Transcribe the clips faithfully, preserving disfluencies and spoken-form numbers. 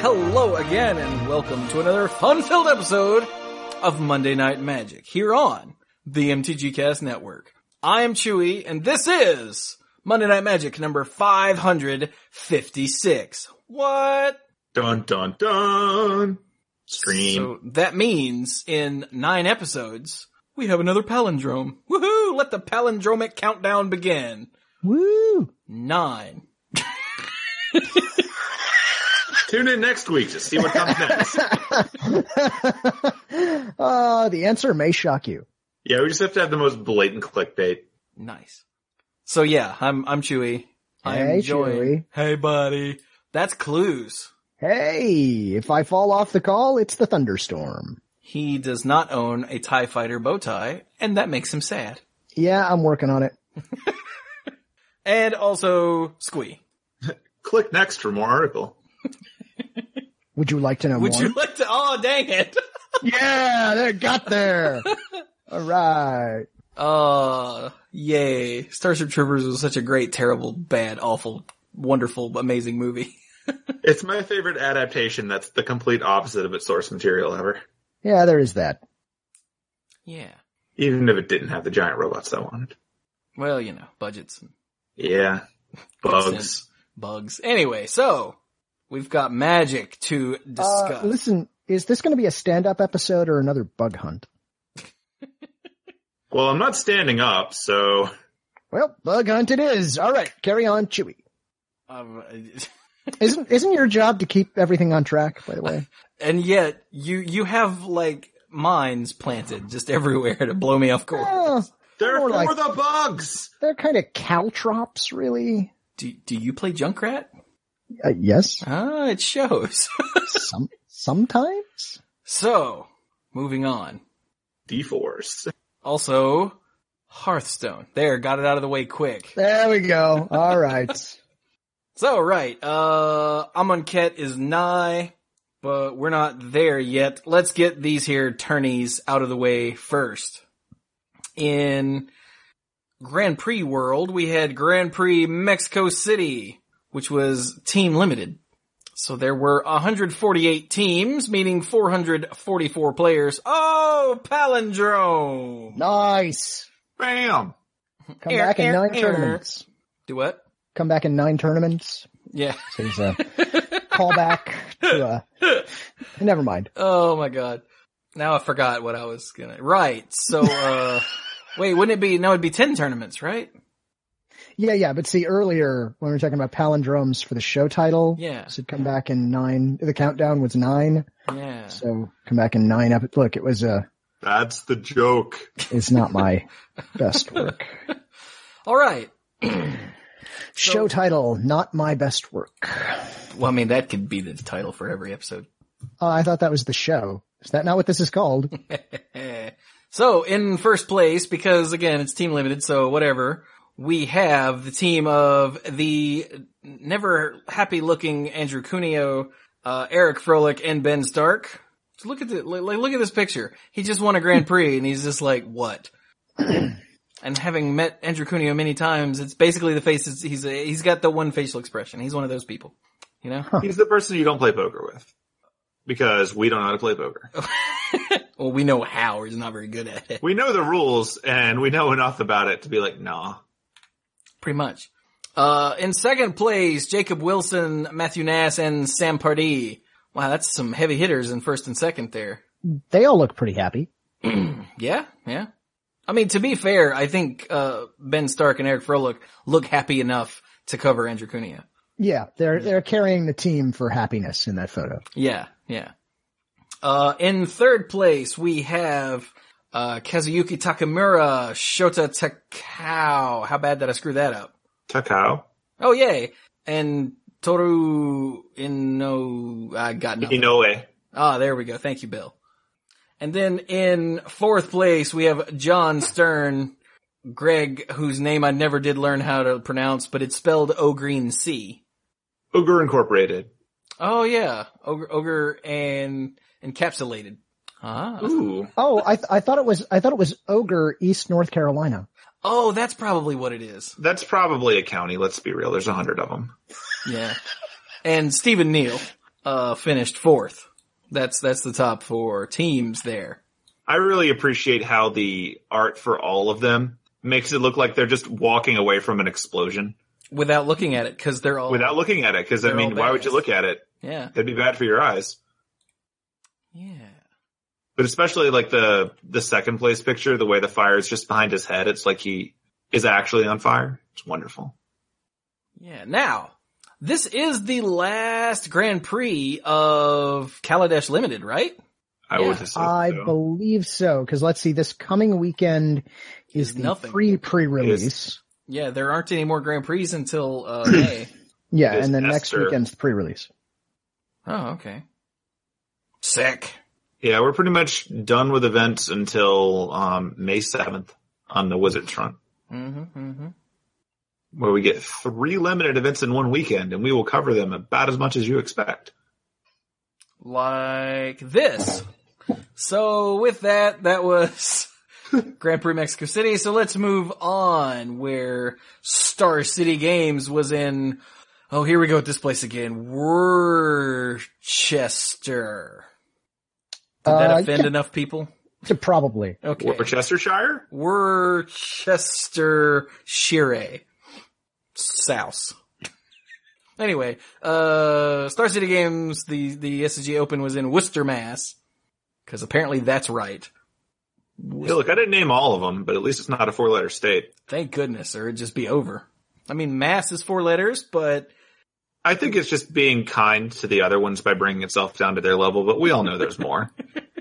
Hello again, and welcome to another fun-filled episode of Monday Night Magic here on the M T G Cast Network. I am Chewy, and this is Monday Night Magic number five hundred fifty-six. What? Dun dun dun. Stream. So that means in nine episodes, we have another palindrome. Woohoo! Let the palindromic countdown begin. Woo! Nine. Tune in next week to see what comes next. uh, the answer may shock you. Yeah, we just have to have the most blatant clickbait. Nice. So yeah, I'm I'm Chewy. I'm Hey, joined- Chewy. Hey, buddy. That's Clues. Hey, if I fall off the call, it's the thunderstorm. He does not own a TIE Fighter bow tie, and that makes him sad. Yeah, I'm working on it. And also, Squee. Click next for more article. Would you like to know Would more? you like to? Oh, dang it. Yeah, they got there. All right. Uh, yay. Starship Troopers was such a great, terrible, bad, awful, wonderful, amazing movie. It's my favorite adaptation that's the complete opposite of its source material ever. Yeah, there is that. Yeah. Even if it didn't have the giant robots I wanted. Well, you know, budgets and Yeah. Bugs. bugs. Anyway, so, we've got magic to discuss. Uh, listen, is this going to be a stand-up episode or another bug hunt? Well, I'm not standing up, so... Well, bug hunt it is. All right, carry on, Chewy. Um, Isn't isn't your job to keep everything on track, by the way? and yet, you, you have, like, mines planted just everywhere to blow me off course. Uh, They're More for like- the bugs! they're kind of caltrops, really. Do, do you play Junkrat? Uh, yes, Ah, it shows. some sometimes. So, moving on. D-Force. Also, Hearthstone. There, got it out of the way quick. There we go. All right. So, right, uh, Amonkhet is nigh, but we're not there yet. Let's get these here tourneys out of the way first. In Grand Prix world, we had Grand Prix Mexico City, which was team limited. So there were one hundred forty-eight teams, meaning four hundred forty-four players. Oh, palindrome! Nice. Bam! Come Air, back in air, nine air. tournaments. Do what? Come back in nine tournaments. Yeah. So there's a callback to a. Never mind. Oh my god. Now I forgot what I was gonna, right. So, uh, wait, wouldn't it be, no, it'd be ten tournaments, right? Yeah, yeah. But see, earlier when we were talking about palindromes for the show title, Yeah. so come back in nine. The countdown was nine. Yeah. So come back in nine. Up. Look, it was a. That's the joke. It's not my best work. Alright. Show title, not my best work. Well, I mean, that could be the title for every episode. Oh, I thought that was the show. Is that not what this is called? So, in first place, because again, it's team limited, so whatever, we have the team of the never happy looking Andrew Cuneo, uh, Eric Froelich, and Ben Stark. So look at the, like, look at this picture. He just won a Grand Prix and he's just like, what? And having met Andrew Cuneo many times, it's basically the face, is, he's a, he's got the one facial expression. He's one of those people, you know? He's the person you don't play poker with. Because we don't know how to play poker. Well, we know how, we're just not very good at it. We know the rules, and we know enough about it to be like, nah. Pretty much. Uh, in second place, Jacob Wilson, Matthew Nass, and Sam Pardee. Wow, that's some heavy hitters in first and second there. They all look pretty happy. Yeah, yeah. I mean, to be fair, I think, uh, Ben Stark and Eric Froelich look happy enough to cover Andrew Cuneo. Yeah, they're they're carrying the team for happiness in that photo. Yeah, yeah. Uh, in third place, we have, uh, Kazuyuki Takamura, Shota Takao. How bad did I screw that up? Takao. Oh, yay. And Toru Ino, I got nothing. Inoue. Ah, there we go. Thank you, Bill. And then in fourth place, we have John Stern, Greg, whose name I never did learn how to pronounce, but it's spelled O-Green C. Ogre Incorporated. Oh yeah. Ogre, ogre and encapsulated. Ah. Ooh. Oh, I th- I thought it was I thought it was Ogre, East North Carolina. Oh, that's probably what it is. That's probably a county, let's be real. There's a hundred of them. Yeah. And Stephen Neal. uh, finished fourth. That's, that's the top four teams there. I really appreciate how the art for all of them makes it look like they're just walking away from an explosion. Without looking at it, cause they're all... Without looking at it, cause I mean, why would you look at it? Yeah. It'd be bad for your eyes. Yeah. But especially like the, the second place picture, the way the fire is just behind his head, it's like he is actually on fire. It's wonderful. Yeah. Now, this is the last Grand Prix of Kaladesh Limited, right? I Yeah. would assume I so. believe so, because let's see, this coming weekend is Is the nothing. pre-pre-release. Yeah, there aren't any more Grand Prix until, uh, May. Yeah, It is and then next Esther. weekend's the pre-release. Oh, okay. Sick. Yeah, we're pretty much done with events until um May seventh on the Wizards front, Mm-hmm, mm-hmm. where we get three limited events in one weekend, and we will cover them about as much as you expect. Like this. So with that, that was Grand Prix Mexico City. So let's move on where Star City Games was in, oh, here we go with this place again. Worcester. Did that Uh, offend yeah. enough people? Probably. Okay. Worcestershire? Worcestershire. South. Anyway, uh, Star City Games, the, the S C G Open was in Worcester, Mass. Cause apparently that's right. Hey, look, I didn't name all of them, but at least it's not a four-letter state. Thank goodness, or it'd just be over. I mean, Mass is four letters, but I think it's just being kind to the other ones by bringing itself down to their level, but we all know there's more.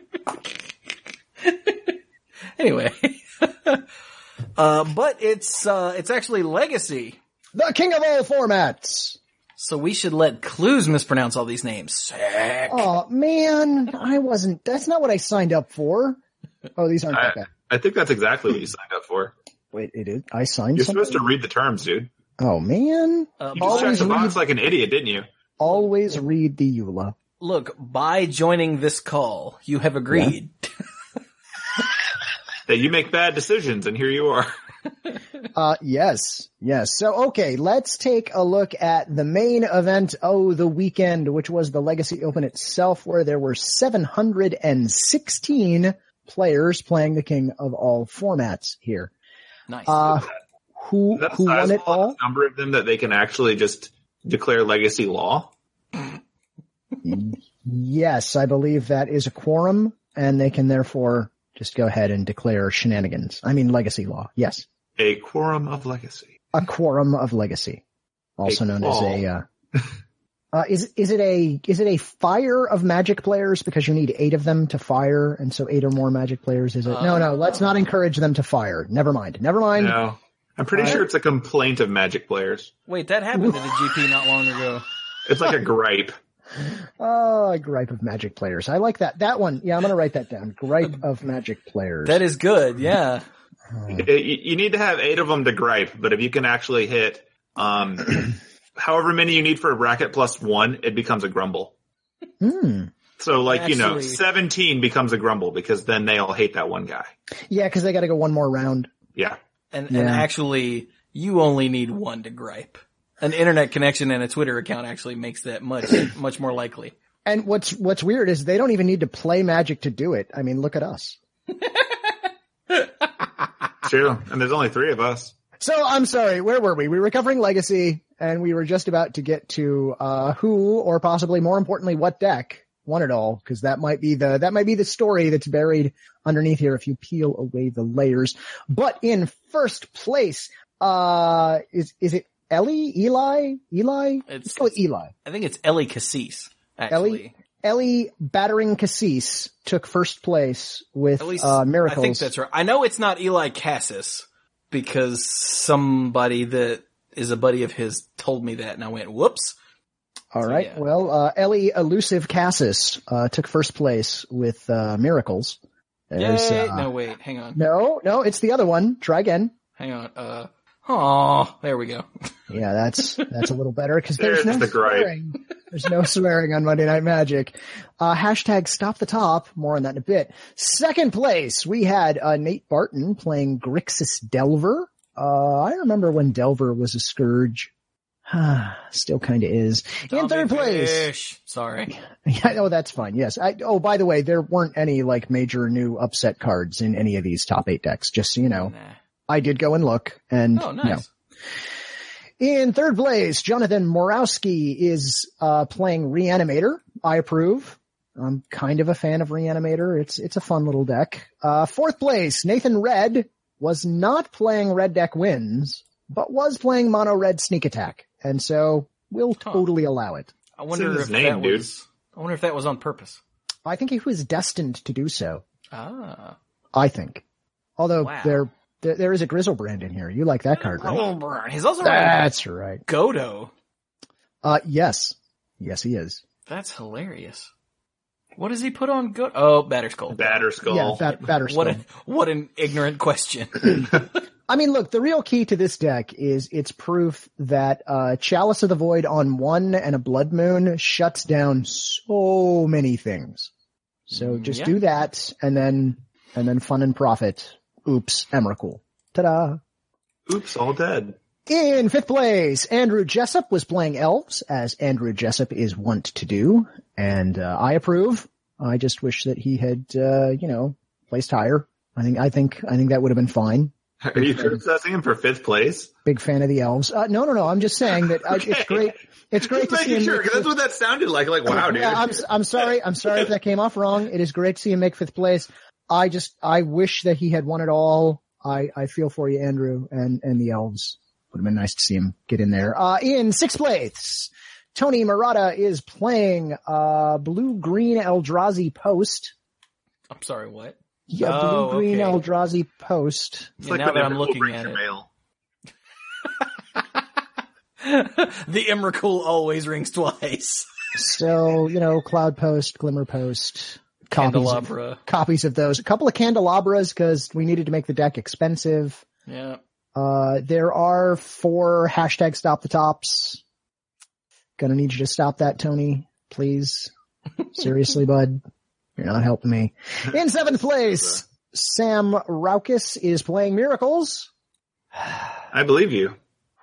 anyway. uh, but it's, uh, it's actually Legacy. The king of all formats! So we should let Clues mispronounce all these names. Sick. Oh man, I wasn't, that's not what I signed up for. Oh, these aren't I, that bad. I think that's exactly what you signed up for. Wait, it is, I signed You're something? supposed to read the terms, dude. Oh man. Uh, You just checked Always the box read, like an idiot, didn't you? always read the E U L A. Look, by joining this call, you have agreed. That you make bad decisions, and here you are. Uh, yes, yes. So, okay, let's take a look at the main event of the weekend, which was the Legacy Open itself, where there were seven hundred sixteen players playing the king of all formats here. Nice. Uh, who, That's who won it sizable all? number of them that they can actually just declare legacy law. Yes, I believe that is a quorum, and they can therefore just go ahead and declare shenanigans. I mean, legacy law. Yes. A quorum of legacy. A quorum of legacy, also A known qual. as a, uh, uh, is, is it a, is it a fire of magic players because you need eight of them to fire, and so eight or more magic players is it? Uh, no, no, let's not encourage them to fire. Never mind. Never mind. No. I'm pretty Uh, sure it's a complaint of magic players. Wait, that happened at the G P not long ago. It's like a gripe. Oh, a gripe of magic players. I like that. That one. Yeah, I'm going to write that down. Gripe of magic players. That is good, yeah. It- you you need to have eight of them to gripe, but if you can actually hit, um, however many you need for a bracket plus one, it becomes a grumble. Hmm. So like, you know, Actually- seventeen becomes a grumble because then they all hate that one guy. Yeah, because they got to go one more round. Yeah. And, Yeah. and actually, you only need one to gripe. An internet connection and a Twitter account actually makes that much, much more likely. And what's what's weird is they don't even need to play Magic to do it. I mean, look at us. True. And there's only three of us. So I'm sorry, where were we? We were covering Legacy, and we were just about to get to uh who, or possibly more importantly, what deck won it all, because that might be the that might be the story that's buried underneath here if you peel away the layers. But in first place, uh is is it Ellie? Eli? Eli? It's- Let's go with Eli. I think it's Ellie Cassis, actually. Ellie Battering Cassis took first place with At least, uh Miracles. I think that's right. I know it's not Eli Cassis, because somebody that is a buddy of his told me that, and I went, whoops. All So, right. yeah. Well, uh, Ellie Elusive Cassis, uh, took first place with, uh, Miracles. There's, Yay. uh, No, wait, hang on. no, no, it's the other one. Try again. Hang on. Uh, oh, there we go. Yeah, that's, that's a little better because there's There's no the gripe. swearing. There's no swearing on Monday Night Magic. Uh, hashtag stop the top. More on that in a bit. Second place, we had, uh, Nate Barton playing Grixis Delver. Uh, I remember when Delver was a scourge. Still kind of is. In third place. Sorry. Yeah, oh, that's fine. Yes. I, oh, by the way, there weren't any like major new upset cards in any of these top eight decks, just so you know. Nah. I did go and look and, oh, nice. You know. In third place, Jonathan Morawski is, uh, playing Reanimator. I approve. I'm kind of a fan of Reanimator. It's, it's a fun little deck. Uh, fourth place, Nathan Red was not playing Red Deck Wins, but was playing Mono Red Sneak Attack. And so we'll huh. totally allow it. I wonder if name, that dude. was, I wonder if that was on purpose. I think he was destined to do so. Ah. I think. Although wow. there, there, there is a Grizzlebrand in here. You like that card, right? Grizzlebrand. He's also That's right. Godo. Uh, yes. Yes, he is. That's hilarious. What does he put on Godo? Oh, Batterskull. Batterskull. Yeah, bat- Batterskull. What, a, what an ignorant question. I mean, look, the real key to this deck is it's proof that, uh, Chalice of the Void on one and a Blood Moon shuts down so many things. So just yeah. do that and then, and then fun and profit. Oops, Emrakul. Ta-da. Oops, all dead. In fifth place, Andrew Jessup was playing Elves, as Andrew Jessup is wont to do, and uh, I approve. I just wish that he had, uh, you know, placed higher. I think, I think, I think that would have been fine. Are you criticizing him for fifth place? Big fan of the Elves. Uh, no, no, no. I'm just saying that uh, okay. it's great. It's great just to see him. Sure, because that's what that sounded like. Like, wow, dude. Yeah, I'm, I'm sorry. I'm sorry if that came off wrong. It is great to see him make fifth place. I just, I wish that he had won it all. I, I feel for you, Andrew, and, and the Elves. Would have been nice to see him get in there. Uh, in sixth place, Tony Murata is playing, uh, blue-green Eldrazi Post. I'm sorry, what? Yeah, oh, blue-green okay. Eldrazi Post. Yeah, like now that I'm looking at it. The Emrakul always rings twice. So, you know, Cloud Post, Glimmer Post. Copies Candelabra. Of, copies of those. A couple of candelabras because we needed to make the deck expensive. Yeah. Uh, there are four hashtag stop the tops. Gonna need you to stop that, Tony. Please. Seriously, bud. You're not helping me. In seventh place, Sam Raukis is playing Miracles. I believe you.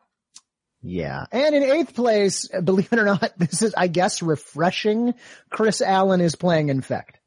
Yeah. And in eighth place, believe it or not, this is, I guess, refreshing. Chris Allen is playing Infect.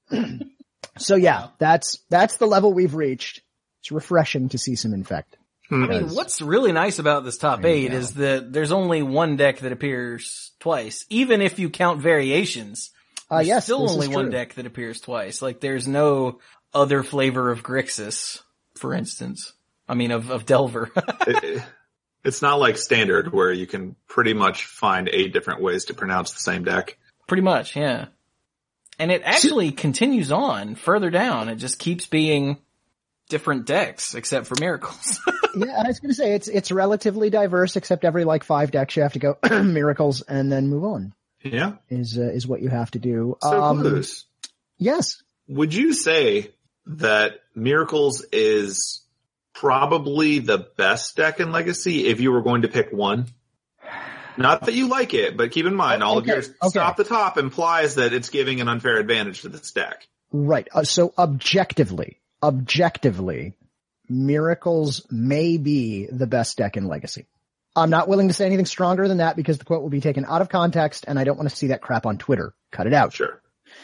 So yeah, that's, that's the level we've reached. It's refreshing to see some Infect. I mean, what's really nice about this top eight is that there's only one deck that appears twice. Even if you count variations, uh, there's yes, still only one deck that appears twice. Like, there's no other flavor of Grixis, for instance. I mean, of, of Delver. it, it's not like Standard, where you can pretty much find eight different ways to pronounce the same deck. Pretty much, yeah. And it actually continues on further down. It just keeps being different decks, except for Miracles. Yeah, I was going to say, it's it's relatively diverse, except every like five decks you have to go Miracles and then move on. Yeah. Is uh, is what you have to do. So, um, Blues, yes. Would you say that Miracles is probably the best deck in Legacy if you were going to pick one? Not that you like it, but keep in mind, all okay, of your okay. stop the top implies that it's giving an unfair advantage to this deck. Right. Uh, so objectively, objectively, Miracles may be the best deck in Legacy. I'm not willing to say anything stronger than that because the quote will be taken out of context and I don't want to see that crap on Twitter. Cut it out. Sure.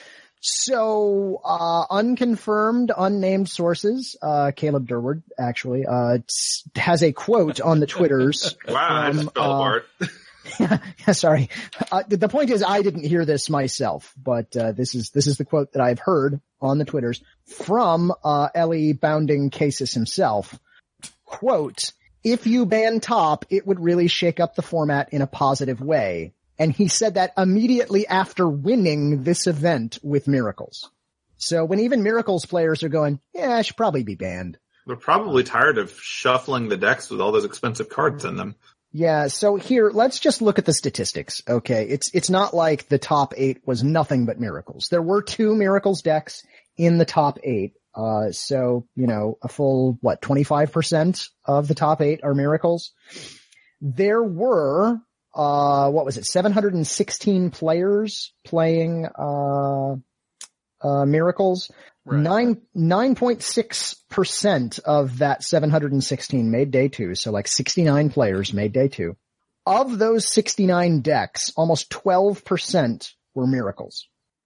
So, uh, unconfirmed, unnamed sources, uh, Caleb Durward, actually, uh, has a quote on the Twitters. Wow, from, I just fell uh, apart. yeah, sorry. Uh, the point is I didn't hear this myself, but, uh, this is, this is the quote that I've heard on the Twitters from, uh, Ellie Bounding Cases himself. Quote, if you ban top, it would really shake up the format in a positive way. And he said that immediately after winning this event with Miracles. So when even Miracles players are going, yeah, I should probably be banned. They're probably tired of shuffling the decks with all those expensive cards in them. Yeah, so here, let's just look at the statistics, okay? It's, it's not like the top eight was nothing but Miracles. There were two Miracles decks in the top eight. Uh, so, you know, a full, what, twenty-five percent of the top eight are Miracles. There were, uh, what was it, seven hundred sixteen players playing, uh, uh, Miracles. Right. Nine, nine point six percent of that seven hundred sixteen made day two. So like sixty-nine players made day two. Of those sixty-nine decks, almost twelve percent were miracles.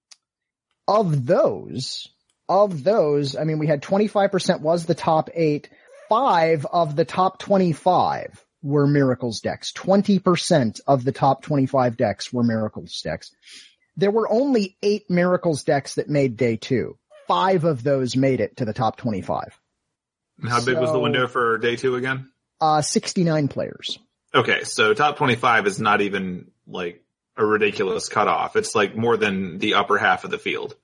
Of those, of those, I mean, we had twenty-five percent was the top eight. Five of the top twenty-five were miracles decks. twenty percent of the top twenty-five decks were miracles decks. There were only eight miracles decks that made day two. Five of those made it to the top twenty-five. And how big So, was the window for day two again? Uh, sixty-nine players. Okay, so top twenty-five is not even like a ridiculous cutoff. It's like more than the upper half of the field.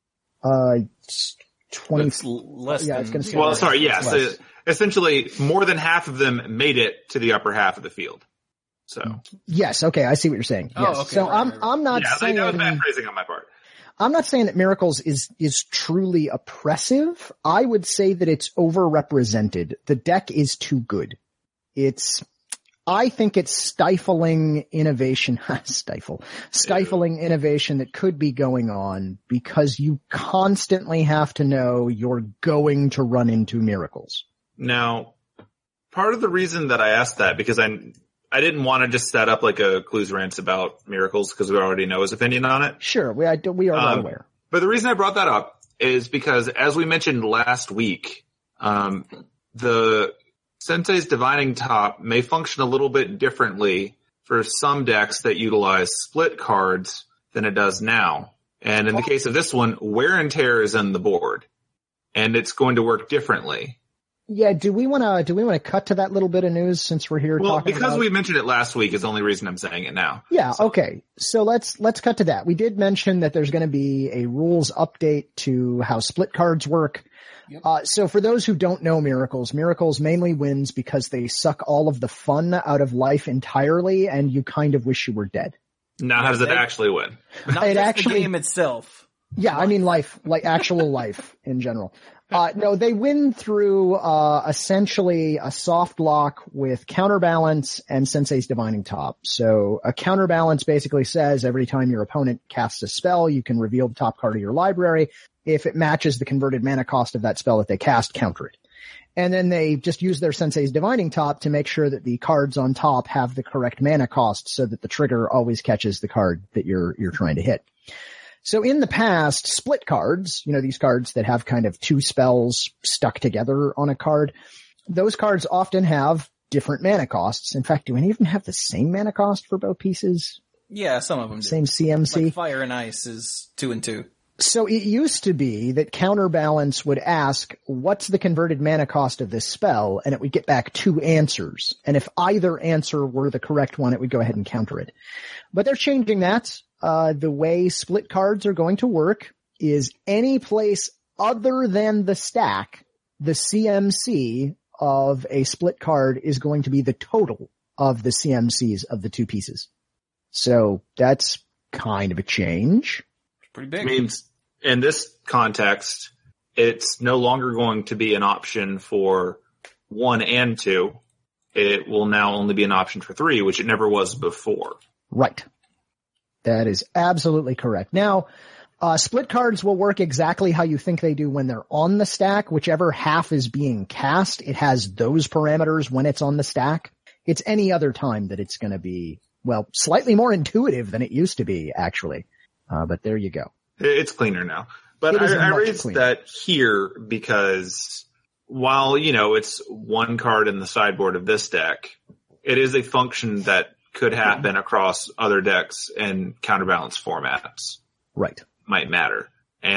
Uh, it's twenty. It's l- less yeah, than, it's gonna say Well, less. sorry, It's yes. less. uh, essentially, more than half of them made it to the upper half of the field. So, Yes, okay, I see what you're saying. Oh, Yes. okay, So right, I'm right, right. I'm not yeah, I saying think that was bad phrasing on my part. I'm not saying that miracles is is truly oppressive. I would say that it's overrepresented. The deck is too good. It's I think it's stifling innovation, stifle, stifling innovation that could be going on because you constantly have to know you're going to run into miracles. Now, part of the reason that I asked that, because I I didn't want to just set up like a Clues Rants about miracles because we already know his opinion on it. Sure, we I, we are well Um, aware. But the reason I brought that up is because, as we mentioned last week, um, the Sensei's Divining Top may function a little bit differently for some decks that utilize split cards than it does now. And in the case of this one, wear and tear is in the board, and it's going to work differently. Yeah, do we want to do we want to cut to that little bit of news since we're here Well, talking because about we mentioned it last week is the only reason I'm saying it now. Yeah, okay. So let's let's cut to that. We did mention that there's going to be a rules update to how split cards work. Yep. Uh, so for those who don't know Miracles, Miracles mainly wins because they suck all of the fun out of life entirely, and you kind of wish you were dead. Now, how does it they- actually win? Not It just actually- the game itself. Yeah, I mean life, like actual life in general. Uh, no, they win through, uh, essentially a soft lock with counterbalance and Sensei's Divining Top. So a counterbalance basically says every time your opponent casts a spell, you can reveal the top card of your library. If it matches the converted mana cost of that spell that they cast, counter it. And then they just use their Sensei's Divining Top to make sure that the cards on top have the correct mana cost so that the trigger always catches the card that you're, you're trying to hit. So in the past, split cards, you know, these cards that have kind of two spells stuck together on a card, those cards often have different mana costs. In fact, do any of them have the same mana cost for both pieces? Yeah, some of them do. Same C M C? Like Fire and Ice is two and two. So it used to be that counterbalance would ask, what's the converted mana cost of this spell? And it would get back two answers. And if either answer were the correct one, it would go ahead and counter it. But they're changing that. Uh, the way split cards are going to work is any place other than the stack, the C M C of a split card is going to be the total of the C M Cs of the two pieces. So that's kind of a change. Pretty big. Means in this context, it's no longer going to be an option for one and two. It will now only be an option for three, which it never was before. Right. That is absolutely correct. Now, uh, split cards will work exactly how you think they do when they're on the stack. Whichever half is being cast, it has those parameters when it's on the stack. It's any other time that it's going to be, well, slightly more intuitive than it used to be, actually. Uh, but there you go. It's cleaner now. But It is I, I much raised cleaner. that here because while, you know, it's one card in the sideboard of this deck, it is a function that could happen across other decks and counterbalance formats. Right. Might matter.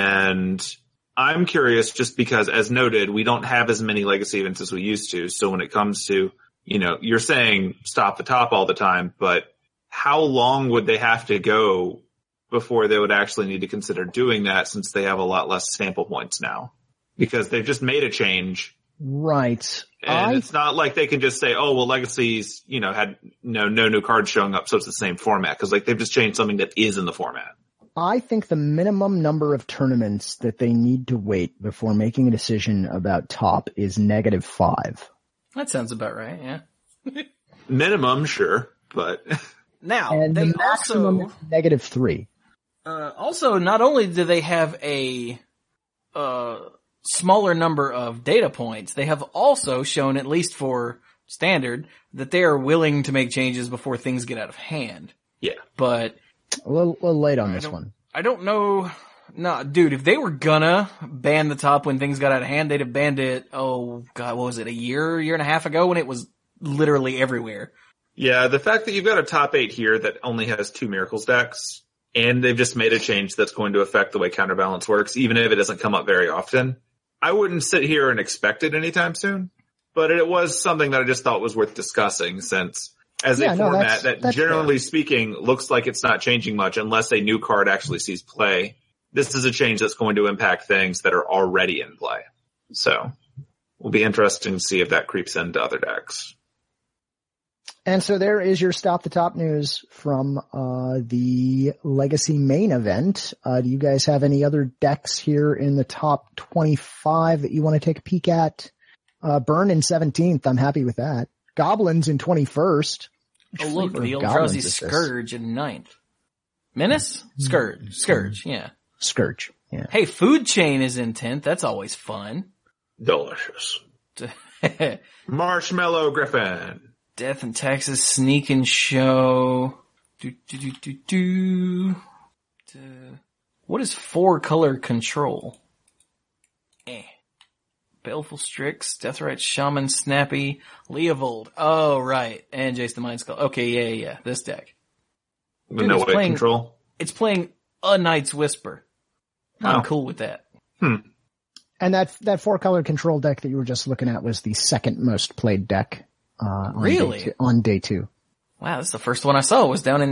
And I'm curious just because, as noted, we don't have as many legacy events as we used to. So when it comes to, you know, you're saying stop the top all the time, but how long would they have to go before they would actually need to consider doing that, since they have a lot less sample points now? Because they've just made a change. Right. And I it's not like they can just say, oh, well, Legacy's, you know, had no, no new cards showing up, so it's the same format. Because, like, they've just changed something that is in the format. I think the minimum number of tournaments that they need to wait before making a decision about top is negative five. That sounds about right, yeah. Minimum, sure, but Now, And they the maximum also, is negative three. uh, also, not only do they have a, uh, smaller number of data points, they have also shown, at least for standard that they are willing to make changes before things get out of hand. Yeah. But A little, little late on I this don't- one. I don't know. No, dude, if they were gonna ban the top when things got out of hand, they'd have banned it, oh god, what was it, a year, year and a half ago when it was literally everywhere. Yeah, the fact that you've got a top eight here that only has two Miracles decks, and they've just made a change that's going to affect the way Counterbalance works, even if it doesn't come up very often. I wouldn't sit here and expect it anytime soon, but it was something that I just thought was worth discussing since as Yeah, a no, format that's- that that's generally speaking looks like it's not changing much unless a new card actually sees play. This is a change that's going to impact things that are already in play. So, will be interesting to see if that creeps into other decks. And so there is your Stop the Top news from uh the Legacy main event. Uh do you guys have any other decks here in the top twenty-five that you want to take a peek at? Uh Burn in seventeenth, I'm happy with that. Goblins in twenty-first. Which Oh look, flavor the of Eldrazi Goblins is this? Scourge in ninth. Menace? Scourge. Scourge, yeah. Scourge, yeah. Hey, Food Chain is in tenth, that's always fun. Delicious. Marshmallow Griffin. Death and Taxes Sneak and Show. Do, do, do, do, do. Do. What is four color control? Eh. Baleful Strix, Deathrite Shaman, Snappy, Leovold. Oh, right. And Jace the Mind Skull. Okay, yeah, yeah, yeah. This deck. With Dude, no it's way playing- control. It's playing a Knight's Whisper. I'm Oh. cool with that. And that that four color control deck that you were just looking at was the second most played deck. Uh, on Really? Day two, on day two. Wow, that's the first one I saw. It was down in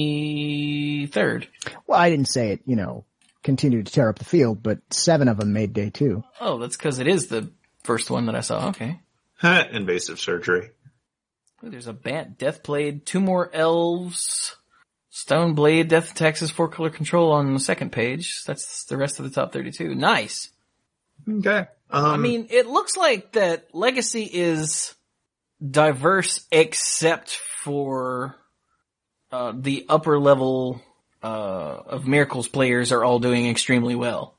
twenty-third. Well, I didn't say it, you know, continued to tear up the field, but seven of them made day two. Oh, that's because it is the first one that I saw. Okay. Invasive surgery. Ooh, there's a Bat Deathblade, two more Elves, Stone Blade, Death Taxes, four color control on the second page. That's the rest of the top thirty-two. Nice. Okay. Um, I mean, it looks like that Legacy is diverse except for uh, the upper level uh, of Miracles players are all doing extremely well.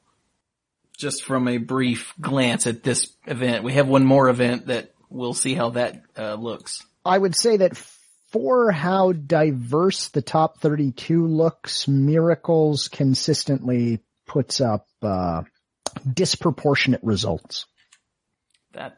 Just from a brief glance at this event. We have one more event that we'll see how that uh, looks. I would say that for how diverse the top thirty-two looks, Miracles consistently puts up uh, disproportionate results. That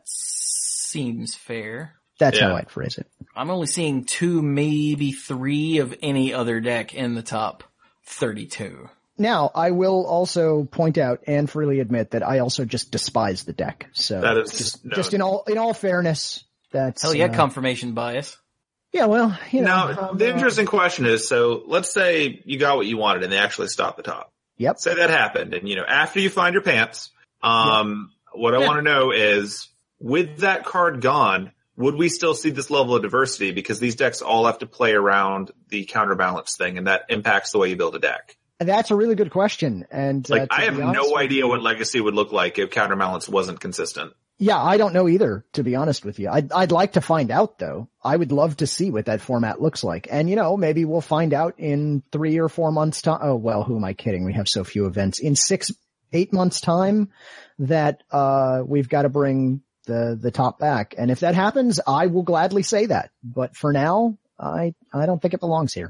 seems fair. That's Yeah. how I'd phrase it. I'm only seeing two, maybe three of any other deck in the top thirty-two. Now, I will also point out and freely admit that I also just despise the deck. So That is just, known. just in all in all fairness, that's Hell yeah, uh, confirmation bias. yeah. Well, you know, now, um, the uh, interesting question is, so let's say you got what you wanted and they actually stopped the top. Yep. Say that happened and, you know, after you find your pants, um, what I Yeah. want to know is, with that card gone, would we still see this level of diversity? Because these decks all have to play around the counterbalance thing, and that impacts the way you build a deck. That's a really good question. And Like, uh, to I have be honest no with idea you- what Legacy would look like if counterbalance wasn't consistent. Yeah, I don't know either, to be honest with you. I'd, I'd like to find out though. I would love to see what that format looks like. And you know, maybe we'll find out in three or four months time. Oh, well, who am I kidding? We have so few events. In six, eight months time that, uh, we've got to bring the, the top back. And if that happens, I will gladly say that. But for now, I, I don't think it belongs here.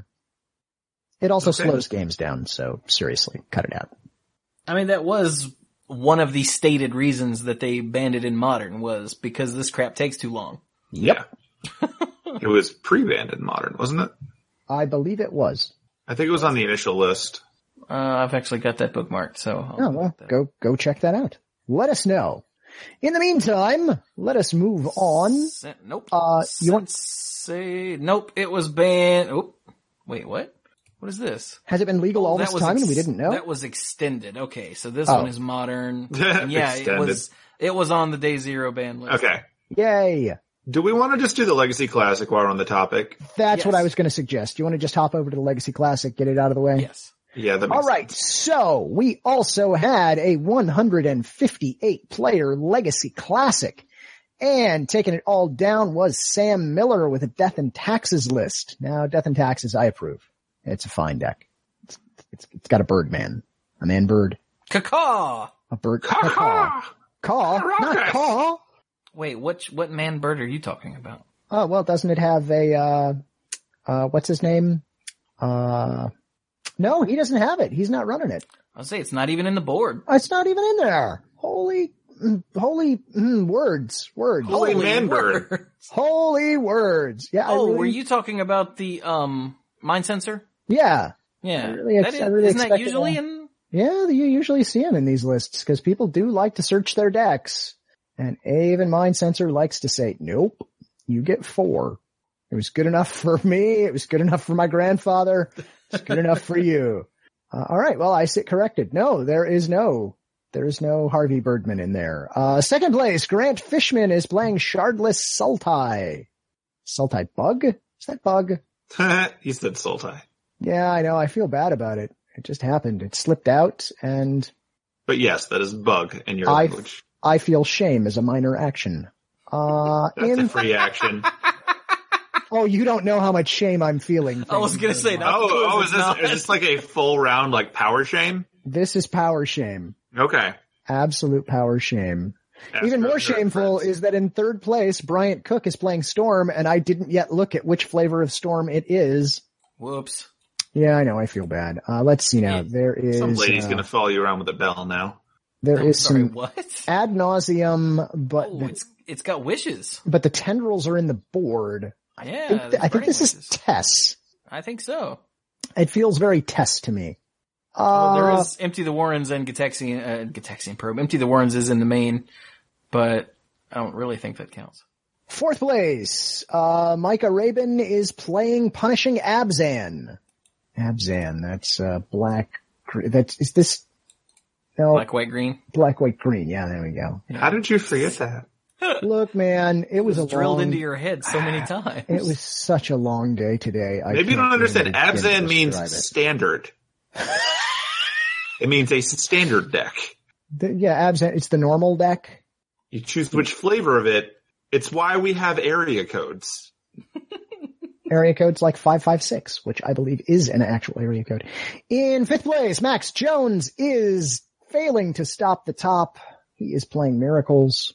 It also Okay. slows games down. So seriously, cut it out. I mean, that was one of the stated reasons that they banned it in Modern was because this crap takes too long. Yep. Yeah. It was pre-banned in Modern, wasn't it? I believe it was. I think it was on the initial list. Uh, I've actually got that bookmarked, so. I'll Oh, well, look that. go, go check that out. Let us know. In the meantime, let us move on. Sen- nope. Uh, you want- say nope? It was banned. Oh, wait, what? What is this? Has it been legal all That this was time and ex- we didn't know? That was extended. Okay, so this Oh. one is Modern. And yeah, it Extended. was. It was on the day zero ban list. Okay. Yay. Do we want to just do the Legacy Classic while we're on the topic? That's Yes. what I was going to suggest. You want to just hop over to the Legacy Classic, get it out of the way? Yes. Yeah, that makes All right. So we also had a one hundred fifty-eight player Legacy Classic, and taking it all down was Sam Miller with a Death and Taxes list. Now, Death and Taxes, I approve. It's a fine deck. It's, it's, it's got a bird man, a man sense Caw. a bird, a sense. caw, caw, not Rocket. caw. Wait, what? What man bird are you talking about? Oh, well, doesn't it have a, uh, uh, what's his name? Uh, no, he doesn't have it. He's not running it. I'll say it's not even in the board. It's not even in there. Holy, mm, holy mm, words, words. Holy man bird. words. Holy words. Yeah. I Oh, really, were you talking about the, um, mind sensor? Yeah. Yeah. I really ex- That is, I really isn't that expected usually that. in? Yeah, you usually see them in these lists because people do like to search their decks. And even Mind Sensor likes to say, nope, you get four. It was good enough for me. It was good enough for my grandfather. It's good enough for you. Uh, all right. Well, I sit corrected. No, there is no, there is no Harvey Birdman in there. Uh, second place, Grant Fishman is playing Shardless Sultai. Sultai Bug? Is that Bug? He said Sultai. Yeah, I know. I feel bad about it. It just happened. It slipped out and But yes, that is bug in your I, language. I feel shame as a minor action. Uh, That's in, a free action. oh, you don't know how much shame I'm feeling. I was gonna say, not Oh, oh, is not. this, is this like a full round, like power shame? This is power shame. Okay. Absolute power shame. Ask Even for more your shameful friends. is that in third place, Bryant Cook is playing Storm, and I didn't yet look at which flavor of Storm it is. Whoops. Yeah, I know. I feel bad. Uh, let's see now. There is, Some lady's uh, gonna follow you around with a bell now. there I'm is sorry, some what? ad nauseum, but, Oh, the, it's, it's got wishes. but the tendrils are in the board. Yeah. I think, there's I think burning this is wishes. Tess. I think so. It feels very Tess to me. Well, there Uh, is Empty the Warrens and Gitaxian, uh, Gitaxian Probe. Empty the Warrens is in the main, but I don't really think that counts. Fourth place, uh, Micah Rabin is playing Punishing Abzan. Abzan, that's, uh, black, gr- that's, is this, no, Black, white, green. black, white, green. Yeah, there we go. How did you forget that? Look, man, it was, It was a drilled long, into your head so many times. it was such a long day today. I Maybe you can't don't understand. even begin to Abzan means describe it. standard. It means a standard deck. The- yeah, Abzan, it's the normal deck. You choose which flavor of it. It's why we have area codes. Area code's like five five six, which I believe is an actual area code. In fifth place, Max Jones is failing to stop the top. He is playing Miracles.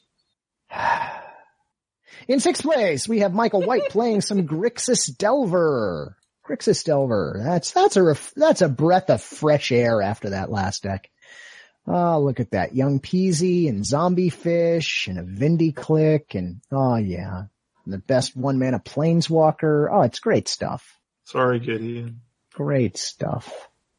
In sixth place, we have Michael White playing some Grixis Delver. Grixis Delver. That's, that's a, ref, that's a breath of fresh air after that last deck. Oh, look at that. Young Peasy and Zombie Fish and a Vindy Click and, oh yeah. And the best one mana Planeswalker. Oh, it's great stuff. Sorry, Gideon. Great stuff.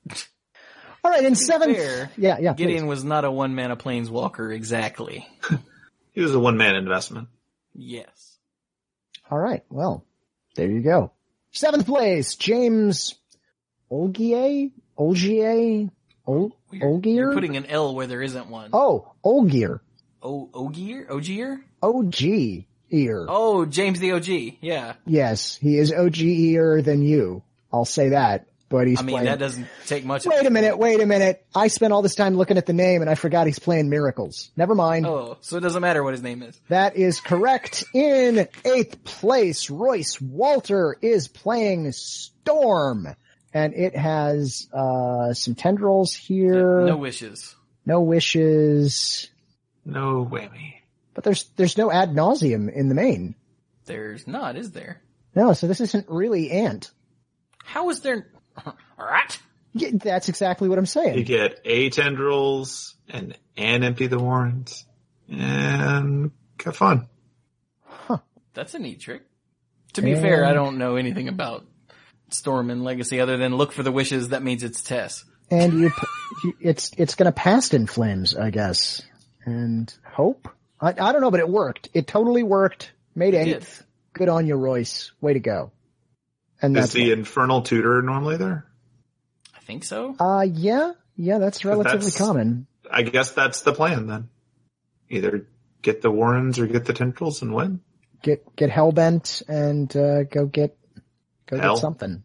All right, in seventh. fair, Yeah, yeah. please. Gideon was not a one mana planeswalker exactly. He was a one man investment. Yes. All right. Well, there you go. Seventh place, James Olgier? Olgier? Ol- You're, Olgier? you're putting an L where there isn't one. Oh, Olgier. O Ogier? Ogier? O G ear. Oh, James the O G. Yeah. Yes, he is O G ear than you. I'll say that. But he's I mean, playing. that doesn't take much. Wait a minute, wait a minute. I spent all this time looking at the name and I forgot he's playing Miracles. Never mind. Oh, so it doesn't matter what his name is. That is correct. In eighth place, Royce Walter is playing Storm. And it has, uh, some tendrils here. No wishes. No wishes. No whammy. But there's, there's no ad nauseum in the main. There's not, is there? No, so this isn't really Ant. How is there? Alright. Yeah, that's exactly what I'm You saying. get a tendrils and and empty the warrens and have fun. That's a neat trick. To be And- fair, I don't know anything about Storm and Legacy other than look for the wishes. That means it's Tess. And you, p- it's, it's gonna pass in flames, I guess. And hope? I, I don't know, but it worked. It totally worked. Made It eighth. Good on you, Royce. Way to go. And Is that's the infernal tutor normally there? I think so. Uh, yeah, yeah, that's relatively That's- common. I guess that's the plan then. Either get the warrens or get the tendrils and win. Get, get hellbent and, uh, go get, go Hell. get something.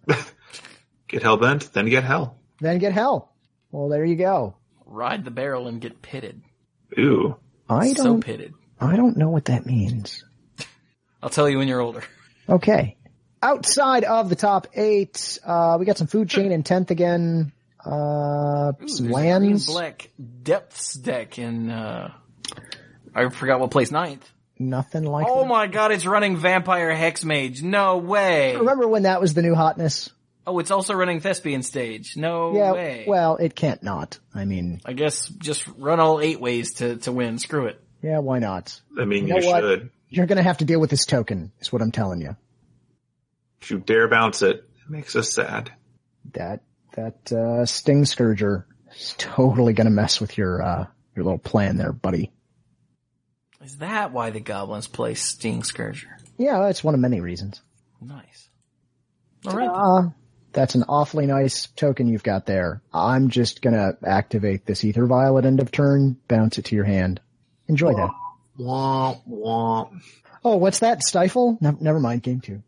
Get hellbent, then get hell. Then get hell. Well, there you go. Ride the barrel and get pitted. Ooh. I So don't, pitted. I don't know what that means. I'll tell you when you're older. Okay. Outside of the top eight, uh, we got some food chain in tenth again. Uh, Ooh, some there's a lands. green black depths deck in, uh, I forgot what place, ninth. Nothing like Oh that. my god, it's running Vampire Hexmage. No way. Remember when that was the new hotness? Oh, it's also running Thespian Stage. No Yeah, way. well, it can't not. I mean, I guess just run all eight ways to, to win. Screw it. yeah, why not? I mean, You you, know what? should. You're gonna have to deal with this token, is what I'm telling you. If you dare bounce it, it makes us sad. That, that, uh, Sting Scourger is totally gonna mess with your, uh, your little plan there, buddy. Is that why the goblins play Sting Scourger? Yeah, that's one of many reasons. Nice. Alright. Uh, that's an awfully nice token you've got there. I'm just gonna activate this Ether Vial at end of turn, bounce it to your hand. Enjoy that. Womp, womp. Oh, what's that? Stifle? No, never mind, game two.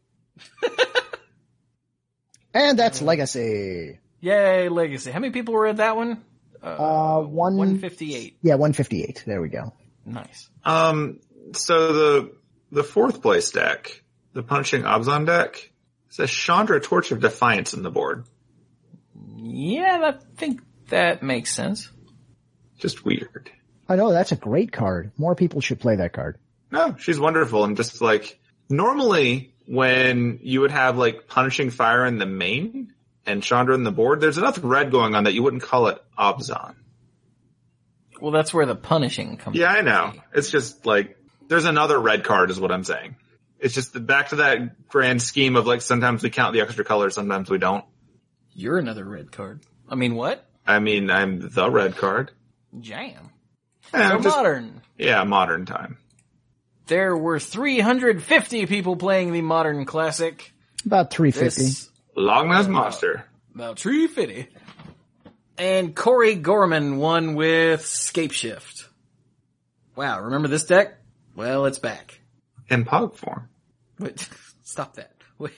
And that's Legacy. Yay, Legacy. How many people were at that one? Uh, one, one fifty-eight. Yeah, one fifty-eight. There we go. Nice. Um, so the, the fourth place deck, the Punishing Abzan deck, says Chandra Torch of Defiance in the board. Yeah, I think that makes sense. Just weird. I know, that's a great card. More people should play that card. No, she's wonderful. And just like, normally when you would have like Punishing Fire in the main and Chandra in the board, there's enough red going on that you wouldn't call it Abzan. Well, that's where the punishing comes Yeah, I from. know. It's just like, there's another red card is what I'm saying. It's just the, back to that grand scheme of like, sometimes we count the extra colors, sometimes we don't. You're another red card. I mean, what? I mean, I'm the red card. Jam. Yeah, So I'm just- modern. Yeah, modern time. There were three hundred fifty people playing the Modern Classic. About three fifty. This, Longman's Monster. about three fifty. And Corey Gorman won with Scape Shift. Wow, remember this deck? Well, it's back. In Pog form. Wait, stop that. Wait.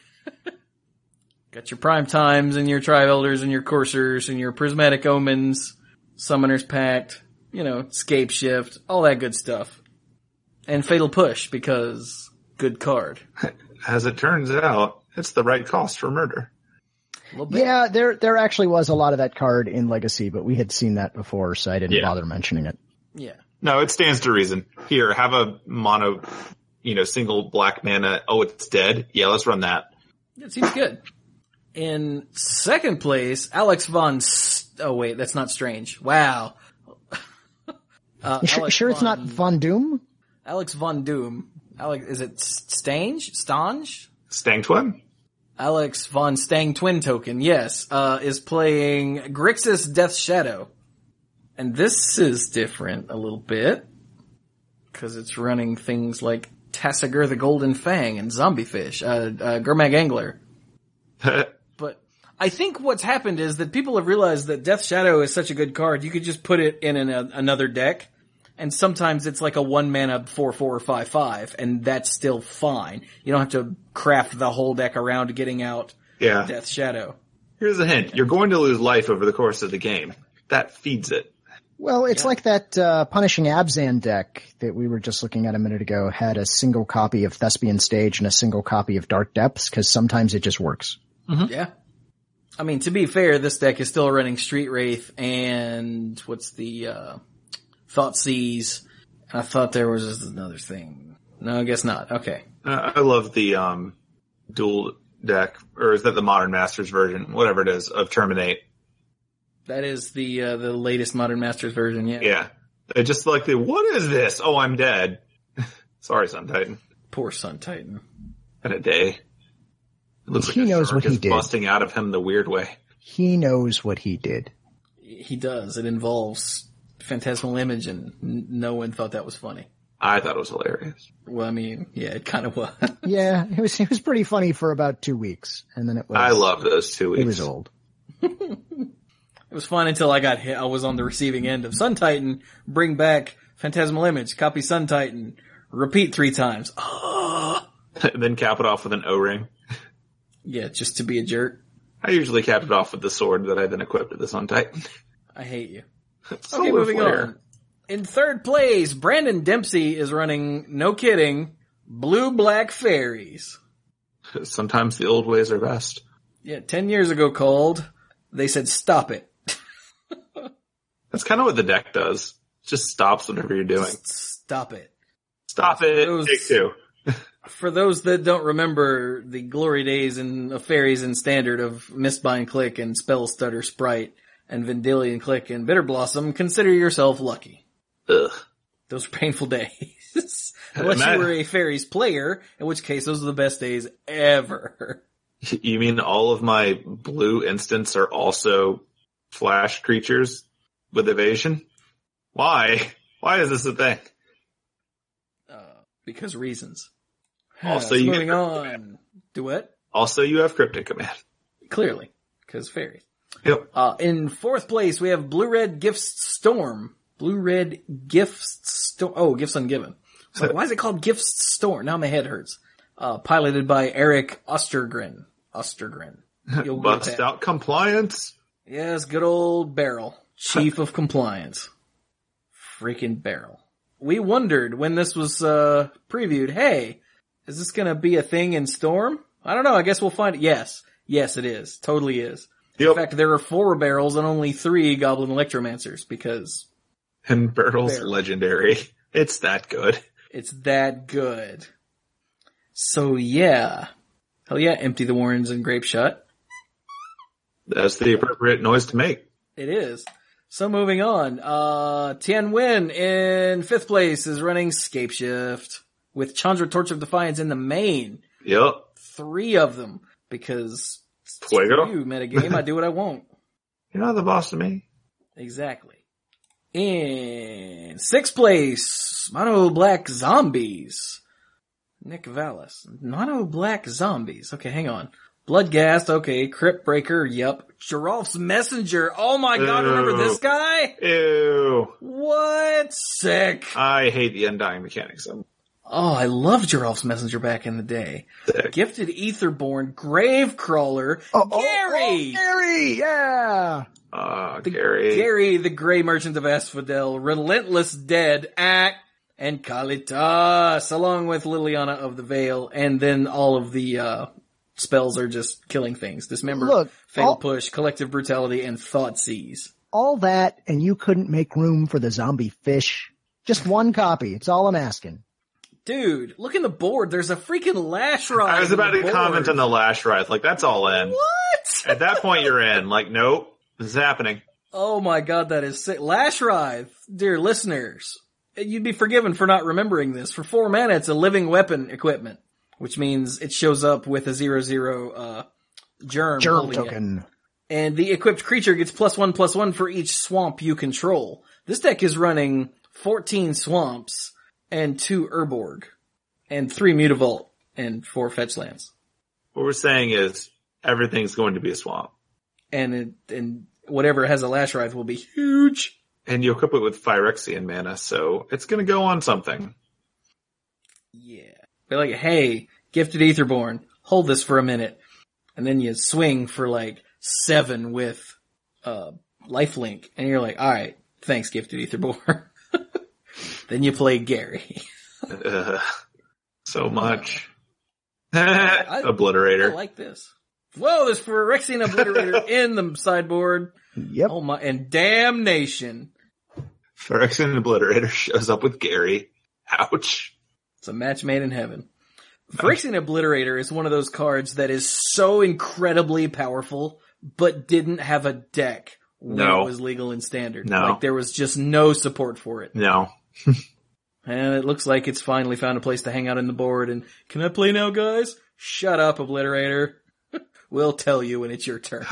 Got your Prime Times and your Tri-Elders and your Coursers and your Prismatic Omens, Summoner's Pact, you know, Scape Shift, all that good stuff. And Fatal Push, because good card. As it turns out, it's the right cost for murder. A little bit. Yeah, there there actually was a lot of that card in Legacy, but we had seen that before, so I didn't Yeah. bother mentioning it. Yeah. No, it stands to reason. Here, have a mono, you know, single black mana. Oh, it's dead. Yeah, let's run that. It seems good. In second place, Alex Von... St- oh wait, that's not Strange. Wow. uh, You sure, Alex sure it's Von- not Von Doom? Alex Von Doom. Alex, is it Stange? Stange? Stang Twin? Alex Von Stang Twin Token, yes, uh, is playing Grixis Death Shadow. And this is different a little bit. Cause it's running things like Tassiger the Golden Fang and Zombie Fish, uh, uh, Gurmag Angler. But I think what's happened is that people have realized that Death Shadow is such a good card, you could just put it in an, a, another deck, and sometimes it's like a one mana four four or five five, and that's still fine. You don't have to craft the whole deck around getting out Yeah. Death Shadow. Here's a hint. You're going to lose life over the course of the game. That feeds it. Well, it's like that uh, Punishing Abzan deck that we were just looking at a minute ago had a single copy of Thespian Stage and a single copy of Dark Depths, because sometimes it just works. Mm-hmm. Yeah. I mean, to be fair, this deck is still running Street Wraith and what's the, uh, Thoughtseize. I thought there was another thing. No, I guess not. Okay. Uh, I love the, um, dual deck, or is that the Modern Masters version? Whatever it is, of Terminate. That is the, uh, the latest Modern Masters version, yeah. Yeah. I just like the, what is this? Oh, I'm dead. Sorry, Sun Titan. Poor Sun Titan. Had a day. It looks He like a knows shark what he is did. busting out of him the weird way. He knows what he did. He does. It involves Phantasmal Image, and n- no one thought that was funny. I thought it was hilarious. Well, I mean, yeah, it kind of was. Yeah, it was it was pretty funny for about two weeks, and then it was. I love those two weeks. It was old. It was fun until I got hit. I was on the receiving end of Sun Titan. Bring back Phantasmal Image. Copy Sun Titan. Repeat three times. Oh. Then cap it off with an O-ring. Yeah, just to be a jerk. I usually cap it off with the sword that I then equipped with the Sun Titan. I hate you. Okay, Solar moving flare. on. In third place, Brandon Dempsey is running, no kidding, Blue Black Fairies. Sometimes the old ways are best. Yeah, ten years ago called. They said, stop it. That's kind of what the deck does. It just stops whatever you're doing. Stop it. Stop it. Those- Take two. For those that don't remember the glory days in of fairies in Standard of Mistbind Click and Spell Stutter Sprite and Vendilion Click and Bitter Blossom, consider yourself lucky. Ugh. Those are painful days. Unless you were a fairies player, in which case those are the best days ever. You mean all of my blue instants are also flash creatures with evasion? Why? Why is this a thing? Uh, because reasons. Also, Uh, you moving get- on. Do what? Also, you have Cryptic Command. Clearly. Because fairies. Yep. Uh, in fourth place, we have Blue-Red Gifts Storm. Blue-Red Gifts Storm. Oh, Gifts Ungiven. So why is it called Gifts Storm? Now my head hurts. Uh, piloted by Eric Ostergren. Ostergren. You'll get Bust that. out compliance. Yes, good old Barrel. Chief of Compliance. Freaking Barrel. We wondered when this was, uh, previewed, hey, is this gonna be a thing in Storm? I don't know, I guess we'll find it. Yes. Yes, it is. Totally is. Yep. In fact, there are four barrels and only three Goblin Electromancers because And Barrel's Barrel. legendary. It's that good. it's that good. So yeah. Hell yeah, empty the warrens and grape shut. That's the appropriate noise to make. It is. So moving on, uh, Tian Wen in fifth place is running Scape Shift with Chandra Torch of Defiance in the main. Yep. Three of them because it's Fuego. you, metagame, I do what I want. You're not the boss to me. Exactly. In sixth place, Mono Black Zombies. Nick Vallis. Mono Black Zombies. Okay, hang on. Bloodghast, okay. Crypt Breaker, yup. Giralf's Messenger. Oh my god, remember Ew. this guy? Ew. What? Sick. I hate the Undying mechanics. I'm Oh, I loved Giralf's Messenger back in the day. sick. Gifted Etherborn, Gravecrawler, Oh, oh, Gary! oh, Gary, yeah. Uh, Gary. Gary, the Grey Merchant of Asphodel, Relentless Dead, Act, and Kalitas, along with Liliana of the Veil, and then all of the, uh, spells are just killing things. Dismember, Look, Fatal all- Push, Collective Brutality, and Thought Seize. All that, and you couldn't make room for the zombie fish. Just one copy. It's all I'm asking. Dude, look in the board. There's a freaking Lash Ride. I was about in to the comment board. on the Lash Ride. Like, that's all in. What? At that point, you're in. Like, nope. This is happening. Oh my god, that is sick. Lash Writhe, dear listeners, you'd be forgiven for not remembering this. For four mana, it's a living weapon equipment, which means it shows up with a zero zero, uh, germ. Germ holding it. token. And the equipped creature gets plus one plus one for each swamp you control. This deck is running fourteen swamps and two Urborg and three Mutavault and four fetch lands. What we're saying is everything's going to be a swamp. And it, and whatever has a Lash Writhe will be huge. And you equip it with Phyrexian mana, so it's going to go on something. Yeah. Be like, hey, Gifted Etherborn, hold this for a minute. And then you swing for like seven with, uh, lifelink. And you're like, alright, thanks Gifted Etherborn. Then you play Gary. Uh, so much. I Obliterator. like this. Whoa, there's Phyrexian Obliterator in the sideboard. Yep. Oh my, and Damnation. Phyrexian Obliterator shows up with Gary. Ouch. It's a match made in heaven. Phyrexian Obliterator is one of those cards that is so incredibly powerful, but didn't have a deck when No. it was legal in Standard. No. Like there was just no support for it. No. And it looks like it's finally found a place to hang out in the board and, can I play now guys? Shut up, Obliterator. We'll tell you when it's your turn.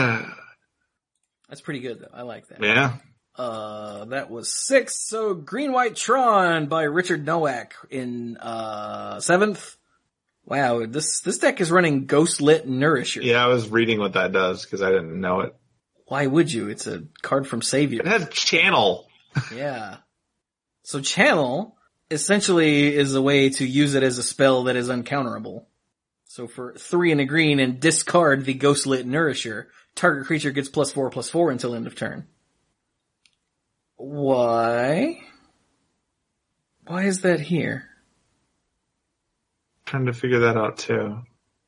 That's pretty good though. I like that. Yeah. Uh, that was six. So Green White Tron by Richard Nowak in, uh, seventh. Wow, this, this deck is running Ghostlit Nourisher. Yeah, I was reading what that does because I didn't know it. Why would you? It's a card from Savior. It has channel. Yeah. So Channel essentially is a way to use it as a spell that is uncounterable. So for three and a green and discard the Ghostlit Nourisher, target creature gets plus four plus four until end of turn. Why? Why is that here? Trying to figure that out too.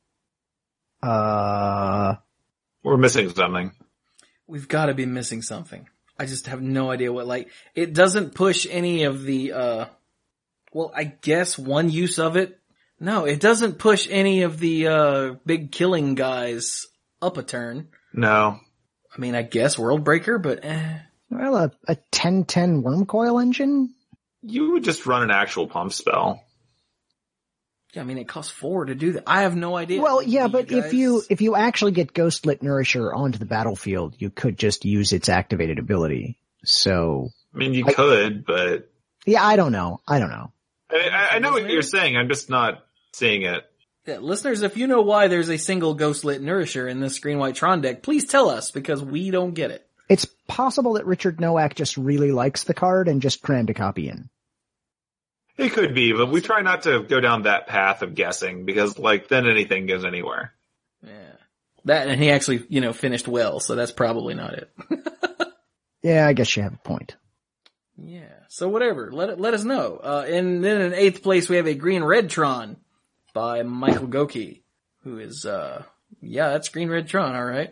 Uh, We're missing something. We've gotta be missing something. I just have no idea what, like, it doesn't push any of the, uh, Well, I guess one use of it. No, it doesn't push any of the, uh, big killing guys up a turn. No. I mean, I guess World Breaker, but eh. Well, a, a ten ten worm coil engine? You would just run an actual pump spell. Yeah, I mean, it costs four to do that. I have no idea. Well, yeah, You but guys- if you, if you actually get Ghostlit Nourisher onto the battlefield, you could just use its activated ability. So. I mean, you I- could, but Yeah, I don't know. I don't know. I, I, I know what you're saying. I'm just not seeing it. Yeah, listeners, if you know why there's a single Ghostlit Nourisher in this Green White Tron deck, please tell us, because we don't get it. It's possible that Richard Nowak just really likes the card and just crammed a copy in. It could be, but we try not to go down that path of guessing because, like, then anything goes anywhere. Yeah. That, and he actually, you know, finished well, so that's probably not it. Yeah, I guess you have a point. Yeah. So whatever. Let it, let us know. Uh, and then in eighth place we have a Green Red Tron by Michael Goki, who is, uh, yeah, that's Green Red Tron, alright.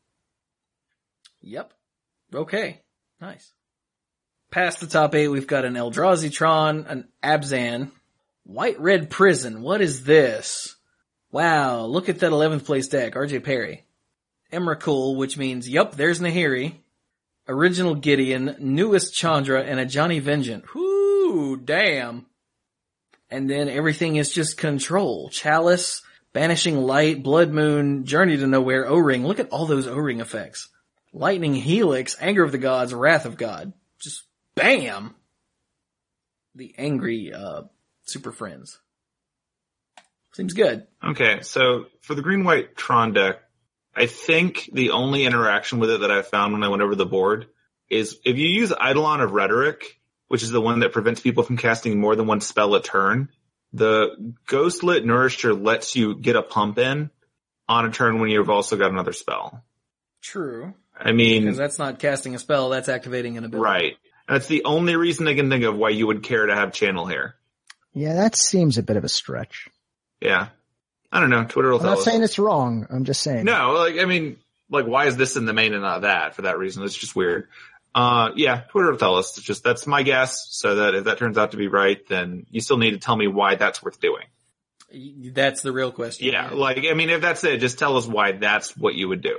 Yep. Okay. Nice. Past the top eight, we've got an Eldrazi Tron, an Abzan, White Red Prison. What is this? Wow, look at that eleventh place deck, R J Perry. Emrakul, which means, yup, there's Nahiri. Original Gideon, newest Chandra, and a Johnny Vengeant. Whoo, damn. And then everything is just control. Chalice, Banishing Light, Blood Moon, Journey to Nowhere, O-Ring. Look at all those O-Ring effects. Lightning Helix, Anger of the Gods, Wrath of God. Just bam! The angry, uh, Super Friends. Seems good. Okay, so for the Green White Tron deck, I think the only interaction with it that I found when I went over the board is if you use Eidolon of Rhetoric, which is the one that prevents people from casting more than one spell a turn, the Ghostlit Nourisher lets you get a pump in on a turn when you've also got another spell. True. I mean, Because that's not casting a spell, that's activating an ability. right. And that's the only reason I can think of why you would care to have Channel here. Yeah, that seems a bit of a stretch. Yeah. I don't know. Twitter will I'm tell not us. saying it's wrong. I'm just saying. No, like, I mean, like, why is this in the main and not that for that reason? It's just weird. Uh, yeah, Twitter will tell us. It's just, that's my guess. So that if that turns out to be right, then you still need to tell me why that's worth doing. That's the real question. Yeah. Like, I mean, if that's it, just tell us why that's what you would do.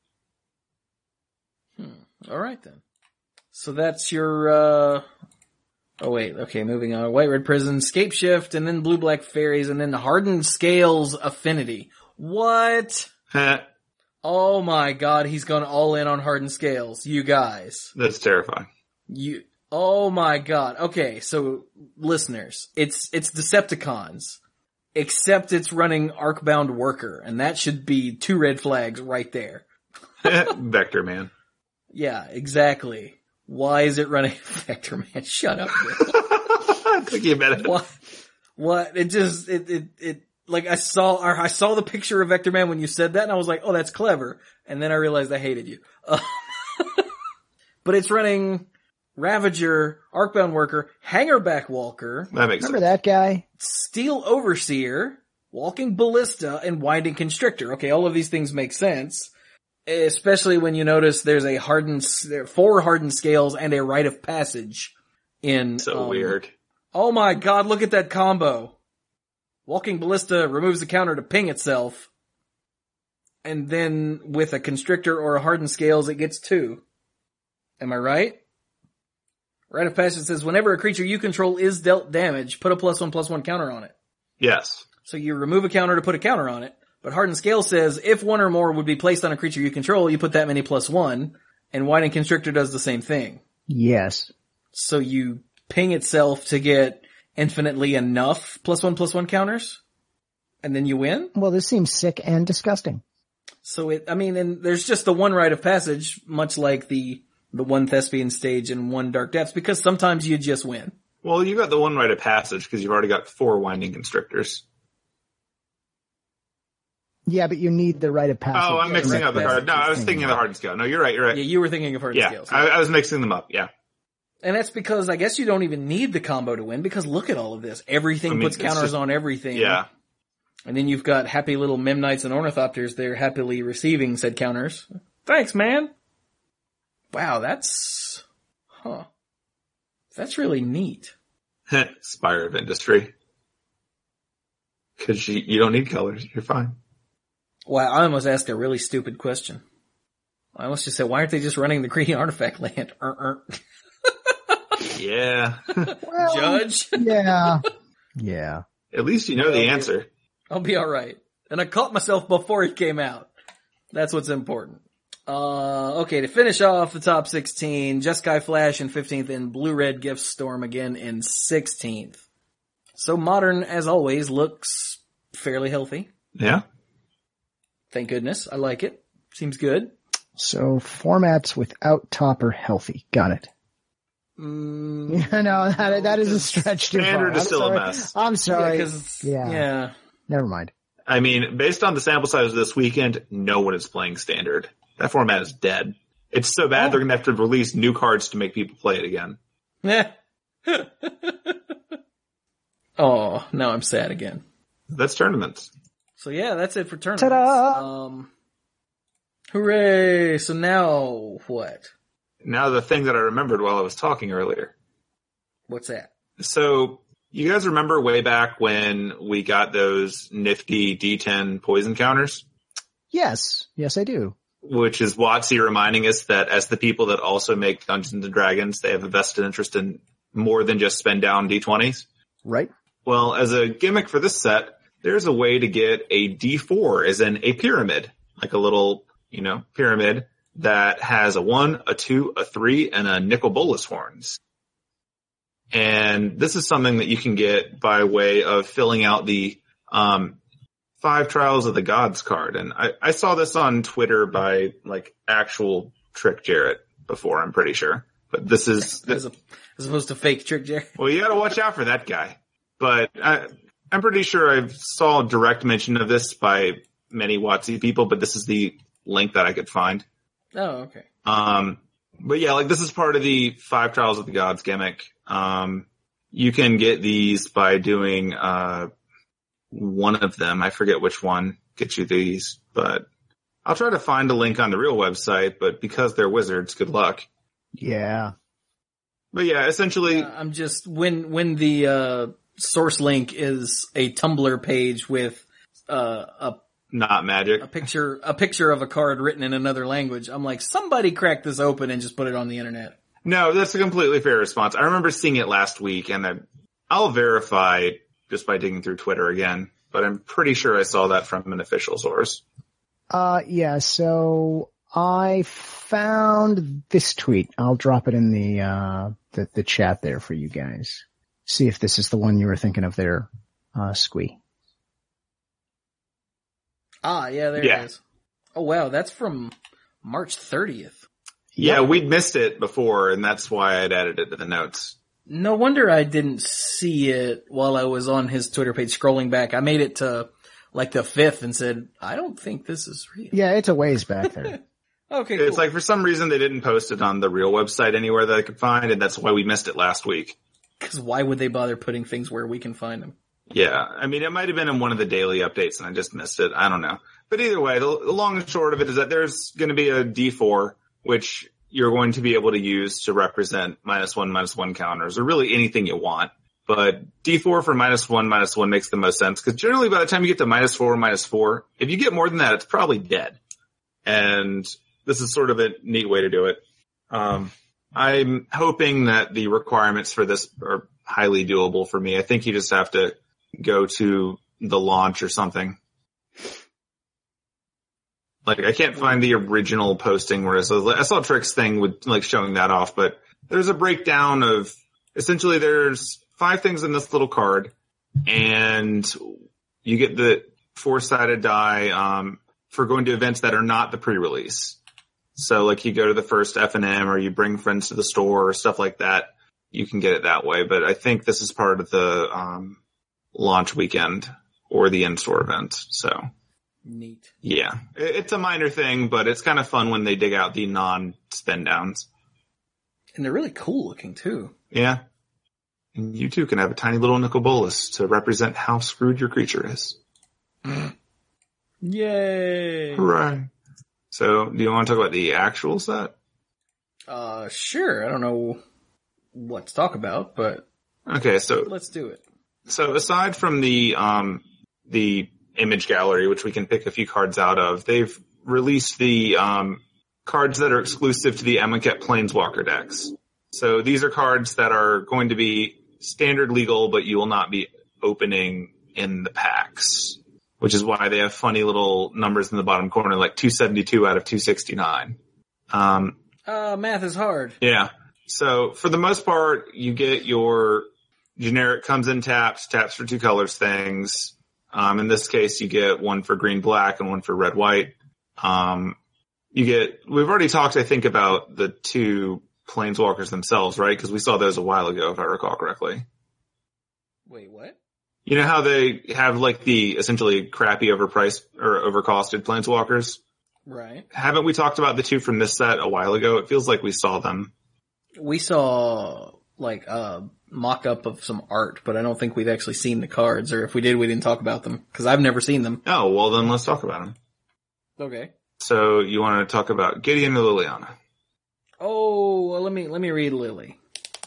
Hmm. Alright then. So that's your, uh, oh wait, okay, moving on. White Red Prison, Scape Shift, and then Blue Black Fairies, and then Hardened Scales Affinity. What? Oh my god, he's gone all in on Hardened Scales. You guys. That's terrifying. You, oh my god. Okay, so, listeners, it's, it's Decepticons. Except it's running Arcbound Worker, and that should be two red flags right there. Vector Man. Yeah, exactly. Why is it running Vector Man? Shut up. Thinking about it. What? What? It just, it, it, it, like I saw, or I saw the picture of Vector Man when you said that and I was like, oh, that's clever. And then I realized I hated you. Uh, but it's running Ravager, Arcbound Worker, Hangerback Walker, That makes Remember sense. that guy? Steel Overseer, Walking Ballista, and Winding Constrictor. Okay, all of these things make sense. Especially when you notice there's a hardened, there are four hardened scales and a rite of passage in, So um, weird. Oh my god, look at that combo. Walking Ballista removes the counter to ping itself. And then with a Constrictor or a Hardened Scales, it gets two. Am I right? Rite of Passage says, whenever a creature you control is dealt damage, put a plus one plus one counter on it. Yes. So you remove a counter to put a counter on it. But Hardened Scale says, if one or more would be placed on a creature you control, you put that many plus one. And Winding Constrictor does the same thing. Yes. So you ping itself to get infinitely enough plus one plus one counters, and then you win? Well, this seems sick and disgusting. So it, I mean, and there's just the one rite of passage, much like the, the one Thespian stage and one Dark Depths, because sometimes you just win. Well, you got the one rite of passage because you've already got four Winding Constrictors. Yeah, but you need the rite of passage. Oh, I'm mixing Right, up the that's card. No, I was thinking of the Hardened Scale. No, you're right, you're right. Yeah, you were thinking of Hardened Yeah, Scales. I, I was mixing them up, yeah. And that's because I guess you don't even need the combo to win, because look at all of this. Everything I mean, puts it's counters just- on everything. Yeah. And then you've got happy little Memnites and Ornithopters there happily receiving said counters. Thanks, man. Wow, that's, huh. That's really neat. Spire of Industry. Cause you, you don't need colors. You're fine. Well, I almost asked a really stupid question. I almost just said, why aren't they just running the green artifact land? Er, er. Yeah. Well, Judge? Yeah. Yeah. At least you know the answer. I'll be alright. And I caught myself before he came out. That's what's important. Uh, okay, to finish off the top sixteen, Jeskai Flash in fifteenth and Blue Red Gift Storm again in sixteenth. So Modern, as always, looks fairly healthy. Yeah. Thank goodness. I like it. Seems good. So formats without top are healthy. Got it. Mm, Yeah, no, that, that is a stretch too far. Standard is I'm still sorry. a mess. I'm sorry. Yeah, 'cause- Yeah. yeah. Never mind. I mean, based on the sample size of this weekend, no one is playing Standard. That format is dead. It's so bad Oh. they're gonna have to release new cards to make people play it again. Yeah. Oh, now I'm sad again. That's tournaments. So yeah, that's it for tournaments. Ta-da! Um, hooray! So now what? Now the thing that I remembered while I was talking earlier. What's that? So, you guys remember way back when we got those nifty D ten poison counters? Yes. Yes, I do. Which is WotC reminding us that as the people that also make Dungeons and Dragons, they have a vested interest in more than just spend down D twenties. Right? Well, as a gimmick for this set, there's a way to get a D four, as in a pyramid. Like a little, you know, pyramid that has a one, a two, a three, and a nicol bolas horns. And this is something that you can get by way of filling out the um Five Trials of the Gods card. And I, I saw this on Twitter by, like, actual Trick Jarrett before, I'm pretty sure. But this is... As, a, as opposed to fake Trick Jerry. Well, you gotta watch out for that guy. But I, I'm pretty sure I saw a direct mention of this by many WotC people, but this is the link that I could find. Oh, okay. Um, but yeah, like this is part of the Five Trials of the Gods gimmick. Um, you can get these by doing, uh, one of them. I forget which one gets you these, but I'll try to find a link on the real website, but because they're wizards, good luck. Yeah. But yeah, essentially, Uh, I'm just, when, when the, uh, source link is a Tumblr page with, uh, a, not magic. a picture, a picture of a card written in another language, I'm like, somebody crack this open and just put it on the internet. No, that's a completely fair response. I remember seeing it last week, and I, I'll verify just by digging through Twitter again, but I'm pretty sure I saw that from an official source. Uh, yeah, so I found this tweet. I'll drop it in the, uh, the, the chat there for you guys. See if this is the one you were thinking of there, uh, Squee. Ah, yeah, there Yeah. it is. Oh wow, that's from March thirtieth. Yeah, we'd missed it before, and that's why I'd added it to the notes. No wonder I didn't see it while I was on his Twitter page scrolling back. I made it to like the fifth and said, I don't think this is real. Yeah, it's a ways back there. Okay, cool. It's like for some reason they didn't post it on the real website anywhere that I could find, and that's why we missed it last week. Because why would they bother putting things where we can find them? Yeah, I mean, it might have been in one of the daily updates and I just missed it. I don't know. But either way, the, the long and short of it is that there's going to be a D four, which you're going to be able to use to represent minus one, minus one counters, or really anything you want. But D four for minus one, minus one makes the most sense, because generally by the time you get to minus four, minus four, if you get more than that, it's probably dead. And this is sort of a neat way to do it. Um, I'm hoping that the requirements for this are highly doable for me. I think you just have to go to the launch or something. Like, I can't find the original posting where I saw, I saw Trick's thing with, like, showing that off, but there's a breakdown of, essentially there's five things in this little card, and you get the four-sided die, um, for going to events that are not the pre-release. So, like, you go to the first F and M, or you bring friends to the store, or stuff like that, you can get it that way. But I think this is part of the, um, launch weekend, or the in-store event, so. Neat. Yeah, it's a minor thing, but it's kind of fun when they dig out the non-spend downs. And they're really cool looking too. Yeah. And you too can have a tiny little nicol bolas to represent how screwed your creature is. Yay! Hooray. So, do you want to talk about the actual set? Uh, sure. I don't know what to talk about, but Okay, so Let's do it. so aside from the um the image gallery, which we can pick a few cards out of, they've released the um cards that are exclusive to the Amonkhet Planeswalker decks. So these are cards that are going to be standard legal, but you will not be opening in the packs, which is why they have funny little numbers in the bottom corner, like two seventy-two out of two sixty-nine. Um, Uh, math is hard. yeah. So for the most part, you get your generic comes in taps, taps for two colors things. Um, in this case, you get one for green black and one for red white. Um, you get, we've already talked, I think, about the two planeswalkers themselves, right? Because we saw those a while ago, if I recall correctly. Wait, what? You know how they have like the essentially crappy overpriced or overcosted planeswalkers? Right. Haven't we talked about the two from this set a while ago? It feels like we saw them. We saw, like, a mock-up of some art, but I don't think we've actually seen the cards, or if we did, we didn't talk about them, because I've never seen them. Oh, well then let's talk about them. Okay. So you want to talk about Gideon or Liliana? Oh, well, let me, let me read Lily.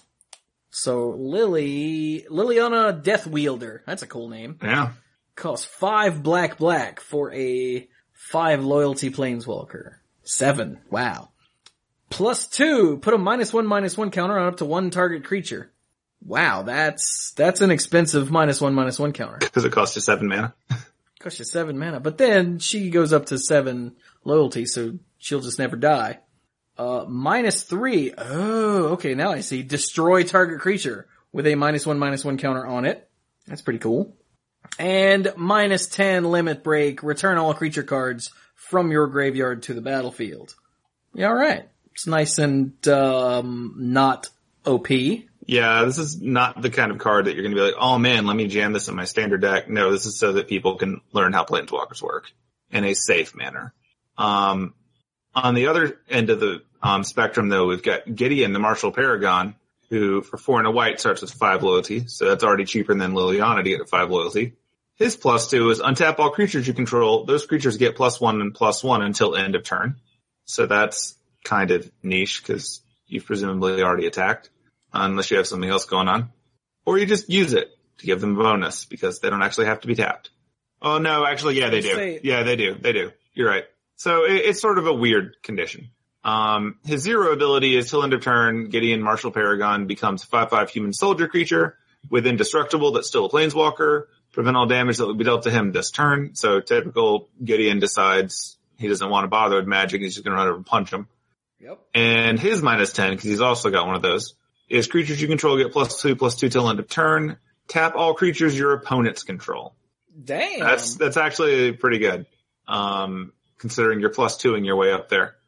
So, Lily, Liliana Death Wielder. That's a cool name. Yeah. Costs five black black for a five loyalty planeswalker. Seven. Wow. Plus two, put a minus one minus one counter on up to one target creature. Wow, that's, that's an expensive minus one minus one counter. Because it costs you seven mana. Costs you seven mana, but then she goes up to seven loyalty, so she'll just never die. Uh, minus three. Oh, okay, now I see. Destroy target creature with a minus one minus one counter on it. That's pretty cool. And minus ten limit break. Return all creature cards from your graveyard to the battlefield. Yeah, alright. It's nice and, um, not O P. Yeah, this is not the kind of card that you're going to be like, oh man, let me jam this in my standard deck. No, this is so that people can learn how planeswalkers work in a safe manner. Um, on the other end of the um, spectrum, though, we've got Gideon, the Martial Paragon, who for four and a white starts with five loyalty, so that's already cheaper than Liliana to get a five loyalty. His plus two is untap all creatures you control. Those creatures get plus one and plus one until end of turn. So that's kind of niche because you've presumably already attacked, unless you have something else going on. Or you just use it to give them a bonus because they don't actually have to be tapped. Oh no, actually, yeah, they do. Yeah, they do. They do. You're right. So it, it's sort of a weird condition. Um, his zero ability is till end of turn, Gideon Martial Paragon becomes a five five human soldier creature with indestructible that's still a planeswalker. Prevent all damage that would be dealt to him this turn. So typical Gideon decides he doesn't want to bother with magic. He's just going to run over and punch him. Yep. And his minus ten, because he's also got one of those, is creatures you control get plus two, plus two till end of turn. Tap all creatures your opponents control. Damn. That's, that's actually pretty good. Um, considering you're plus two and your way up there.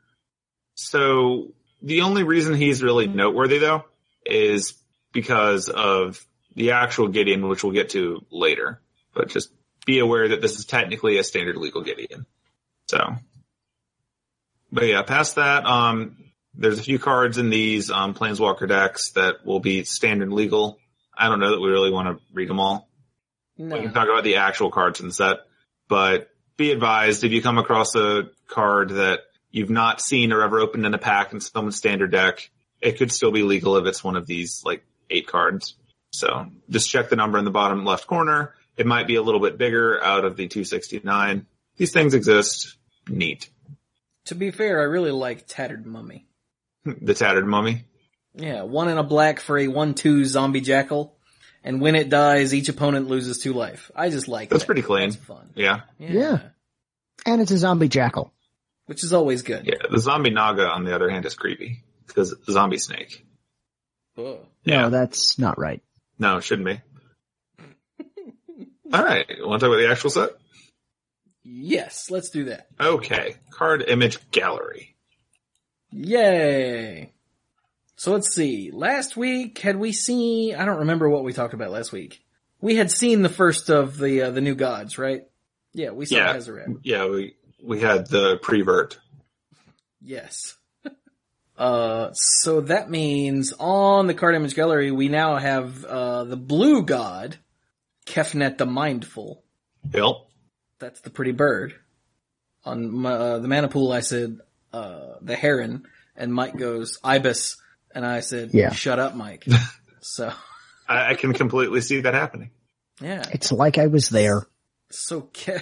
So the only reason he's really noteworthy though is because of the actual Gideon, which we'll get to later. But just be aware that this is technically a standard legal Gideon. So, but yeah, past that, um, there's a few cards in these um, Planeswalker decks that will be standard legal. I don't know that we really want to read them all. No. We can talk about the actual cards in the set, but be advised if you come across a card that you've not seen or ever opened in a pack in someone's standard deck, it could still be legal if it's one of these like eight cards. So just check the number in the bottom left corner. It might be a little bit bigger out of the two sixty-nine. These things exist. Neat. To be fair, I really like Tattered Mummy. The Tattered Mummy. Yeah, one in a black for a one two zombie jackal. And when it dies, each opponent loses two life. I just like That's that. pretty clean. That's fun. Yeah. yeah. Yeah. And it's a zombie jackal. Which is always good. Yeah. The zombie Naga, on the other hand, is creepy. Because zombie snake. Ugh. Yeah. No, that's not right. No, it shouldn't be. Alright. Want to talk about the actual set? Yes, let's do that. Okay. Card image gallery. Yay! So let's see. Last week, had we seen... I don't remember what we talked about last week. We had seen the first of the uh, the new gods, right? Yeah, we saw Yeah. Hazaret. Yeah, we, we had the prevert. Yes. uh, so that means on the card image gallery, we now have uh the blue god, Kefnet the Mindful. Yep. That's the pretty bird. On my, uh, the mana pool, I said uh the heron, and Mike goes, Ibis. And I said, Yeah. shut up, Mike. So, I, I can completely see that happening. Yeah. It's like I was there. So, Ke-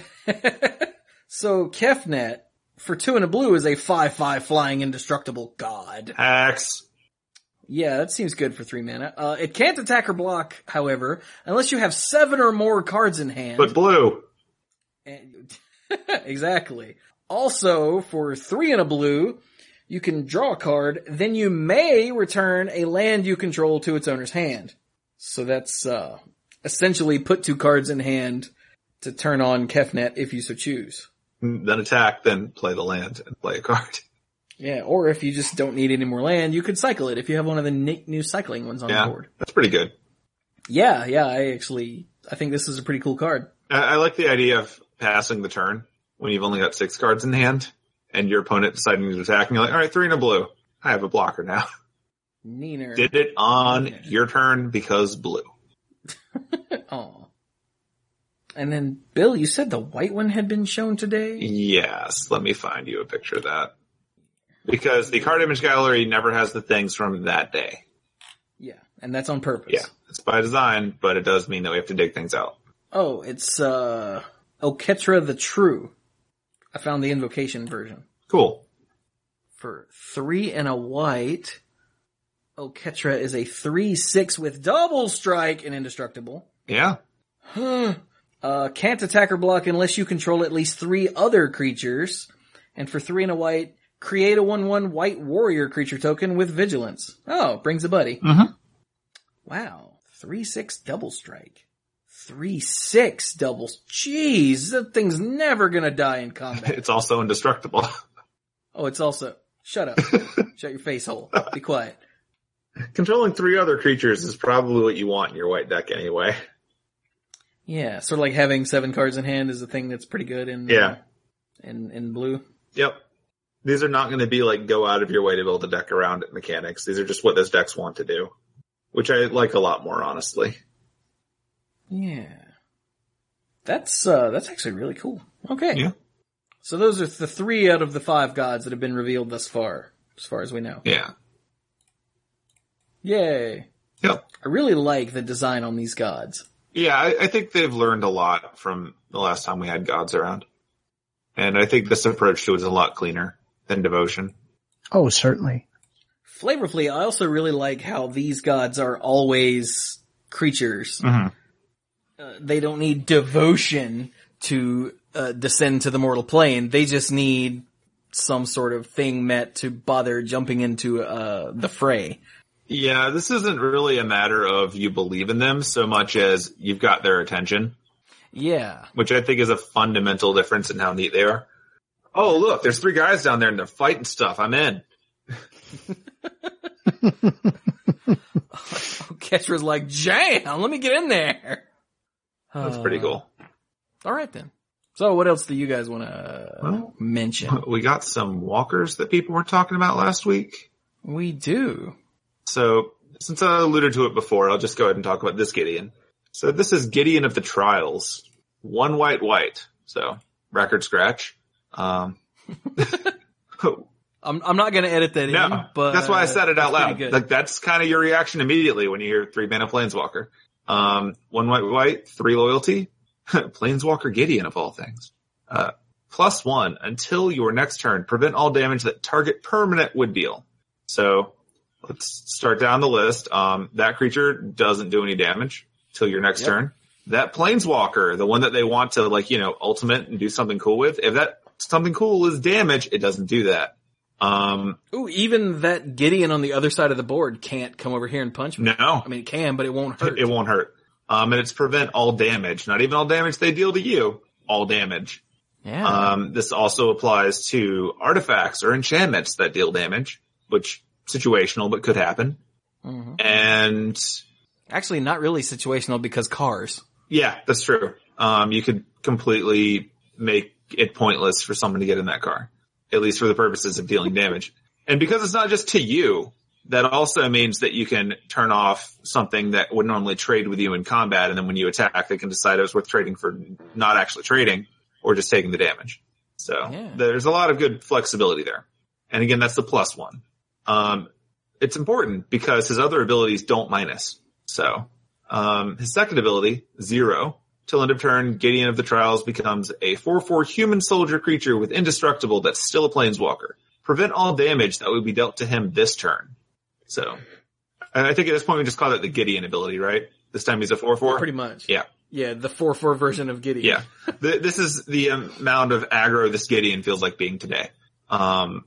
so Kefnet for two and a blue is a five five flying indestructible god. Hacks. Yeah, that seems good for three mana. Uh, it can't attack or block, however, unless you have seven or more cards in hand. But blue. And, exactly. Also, for three and a blue, you can draw a card, then you may return a land you control to its owner's hand. So that's, uh, essentially put two cards in hand to turn on Kefnet if you so choose. Then attack, then play the land and play a card. Yeah, or if you just don't need any more land, you could cycle it if you have one of the new cycling ones on yeah, the board. That's pretty good. Yeah, yeah, I actually, I think this is a pretty cool card. I, I like the idea of passing the turn when you've only got six cards in hand and your opponent deciding to attack and you're like, alright, three and a blue. I have a blocker now. Neener. Did it on Neener. Your turn because blue. Oh. And then, Bill, you said the white one had been shown today? Yes, let me find you a picture of that. Because the card image gallery never has the things from that day. Yeah, and that's on purpose. Yeah, it's by design, but it does mean that we have to dig things out. Oh, it's, uh, Oketra the True. I found the invocation version. Cool. For three and a white, Oketra is a three six with double strike and indestructible. Yeah. uh, can't attack or block unless you control at least three other creatures. And for three and a white, create a one one white warrior creature token with vigilance. Oh, brings a buddy. Mm-hmm. Wow. three six double strike. three six doubles. Jeez, that thing's never gonna die in combat. It's also indestructible. Oh, it's also... Shut up. Shut your face hole. Be quiet. Controlling three other creatures is probably what you want in your white deck anyway. Yeah, sort of like having seven cards in hand is a thing that's pretty good in, yeah. uh, in, in blue. Yep. These are not going to be like go out of your way to build a deck around it mechanics. These are just what those decks want to do, which I like a lot more, honestly. Yeah. That's, uh, that's actually really cool. Okay. Yeah. So those are the three out of the five gods that have been revealed thus far, as far as we know. Yeah. Yay. Yep. I really like the design on these gods. Yeah, I, I think they've learned a lot from the last time we had gods around. And I think this approach to it is a lot cleaner than Devotion. Oh, certainly. Flavorfully, I also really like how these gods are always creatures. Mm-hmm. Uh, they don't need devotion to uh, descend to the mortal plane. They just need some sort of thing met to bother jumping into uh, the fray. Yeah, this isn't really a matter of you believe in them so much as you've got their attention. Yeah. Which I think is a fundamental difference in how neat they are. Oh, look, there's three guys down there and they're fighting stuff. I'm in. Ketra's like, jam, let me get in there. That's uh, pretty cool. All right, then. So what else do you guys want to well, mention? We got some walkers that people were talking about last week. We do. So, since I alluded to it before, I'll just go ahead and talk about this Gideon. So this is Gideon of the Trials. One white white. So, record scratch. Um, I'm, I'm not going to edit that no, in, but that's why I said it out loud. Like, that's kind of your reaction immediately when you hear three mana Planeswalker. Um, one white white, three loyalty. Planeswalker Gideon of all things. Uh, plus one until your next turn. Prevent all damage that target permanent would deal. So, let's start down the list. Um, that creature doesn't do any damage till your next yep. turn. That Planeswalker, the one that they want to, like, you know, ultimate and do something cool with, if that something cool is damage, it doesn't do that. Um, Ooh, even that Gideon on the other side of the board can't come over here and punch me. No. I mean, it can, but it won't hurt. It, it won't hurt. Um, and it's prevent all damage. Not even all damage they deal to you. All damage. Yeah. Um, this also applies to artifacts or enchantments that deal damage, which situational, but could happen. Mm-hmm. And actually not really situational because cars. Yeah, that's true. Um, you could completely make it pointless for someone to get in that car, at least for the purposes of dealing damage. And because it's not just to you, that also means that you can turn off something that would normally trade with you in combat, and then when you attack, they can decide it was worth trading for not actually trading or just taking the damage. So yeah. There's a lot of good flexibility there. And again, that's the plus one. Um, it's important because his other abilities don't minus. So, Um, his second ability, Zero. Till end of turn, Gideon of the Trials becomes a four four human soldier creature with indestructible that's still a planeswalker. Prevent all damage that would be dealt to him this turn. So, and I think at this point we just call it the Gideon ability, right? This time he's a four four? Pretty much. Yeah. Yeah, the four four version of Gideon. Yeah. the, this is the amount of aggro this Gideon feels like being today. Um,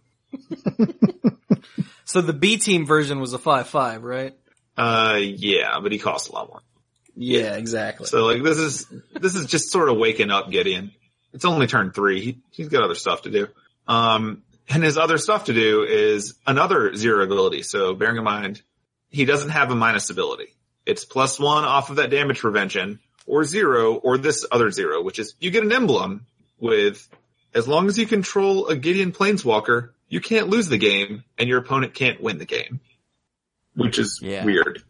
so the B team version was a five five, right? Uh, yeah, but he costs a lot more. Yeah, exactly. So like this is, this is just sort of waking up Gideon. It's only turn three. He, he's got other stuff to do. Um, and his other stuff to do is another zero ability. So bearing in mind, he doesn't have a minus ability. It's plus one off of that damage prevention or zero or this other zero, which is you get an emblem with as long as you control a Gideon Planeswalker, you can't lose the game and your opponent can't win the game, which is yeah. weird.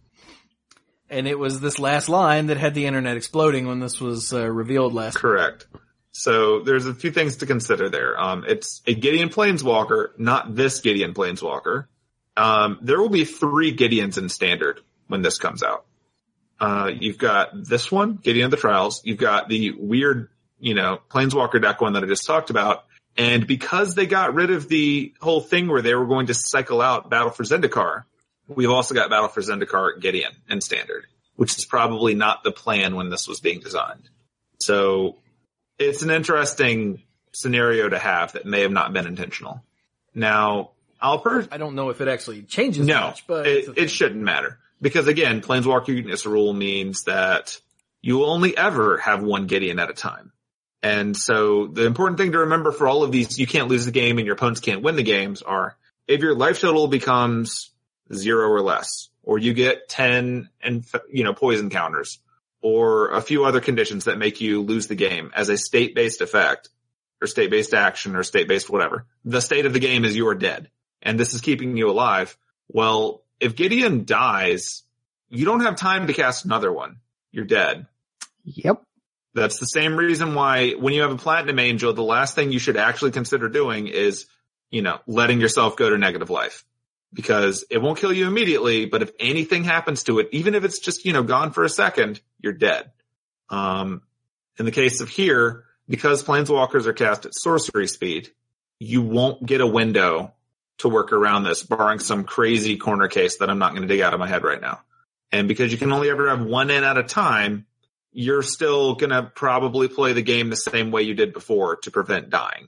And it was this last line that had the internet exploding when this was uh, revealed last. Correct. So there's a few things to consider there. Um, it's a Gideon Planeswalker, not this Gideon Planeswalker. Um, there will be three Gideons in Standard when this comes out. Uh, you've got this one, Gideon of the Trials. You've got the weird, you know, Planeswalker deck one that I just talked about. And because they got rid of the whole thing where they were going to cycle out Battle for Zendikar, we've also got Battle for Zendikar Gideon in Standard, which is probably not the plan when this was being designed. So it's an interesting scenario to have that may have not been intentional. Now, I'll per- I don't know if it actually changes no, much, but it, it shouldn't matter. Because again, Planeswalker Uniqueness rule means that you will only ever have one Gideon at a time. And so the important thing to remember for all of these, you can't lose the game and your opponents can't win the games, are if your life total becomes zero or less, or you get ten and, you know, poison counters, or a few other conditions that make you lose the game as a state-based effect, or state-based action, or state-based whatever. The state of the game is you're dead, and this is keeping you alive. Well, if Gideon dies, you don't have time to cast another one. You're dead. Yep. That's the same reason why when you have a Platinum Angel, the last thing you should actually consider doing is, you know, letting yourself go to negative life. Because it won't kill you immediately, but if anything happens to it, even if it's just, you know, gone for a second, you're dead. Um, in the case of here, because Planeswalkers are cast at sorcery speed, you won't get a window to work around this, barring some crazy corner case that I'm not going to dig out of my head right now. And because you can only ever have one in at a time, you're still going to probably play the game the same way you did before to prevent dying.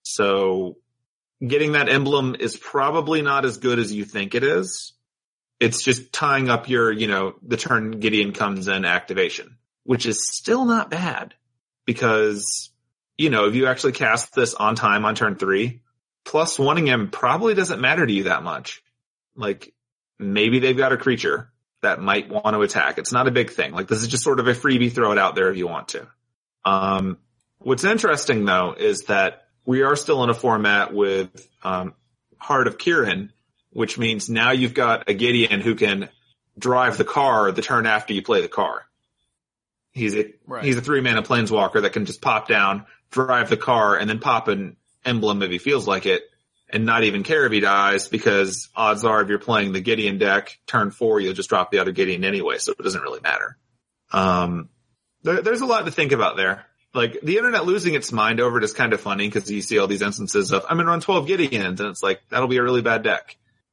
So getting that emblem is probably not as good as you think it is. It's just tying up your, you know, the turn Gideon comes in activation, which is still not bad because, you know, if you actually cast this on time on turn three, plus oneing him probably doesn't matter to you that much. Like maybe they've got a creature that might want to attack. It's not a big thing. Like this is just sort of a freebie, throw it out there if you want to. Um, what's interesting though is that we are still in a format with um, Heart of Kiran, which means now you've got a Gideon who can drive the car the turn after you play the car. He's a right. he's a three mana Planeswalker that can just pop down, drive the car, and then pop an emblem if he feels like it, and not even care if he dies because odds are if you're playing the Gideon deck, turn four you'll just drop the other Gideon anyway, so it doesn't really matter. Um, there, there's a lot to think about there. Like, the internet losing its mind over it is kind of funny because you see all these instances of, I'm going to run twelve Gideons, and it's like, that'll be a really bad deck.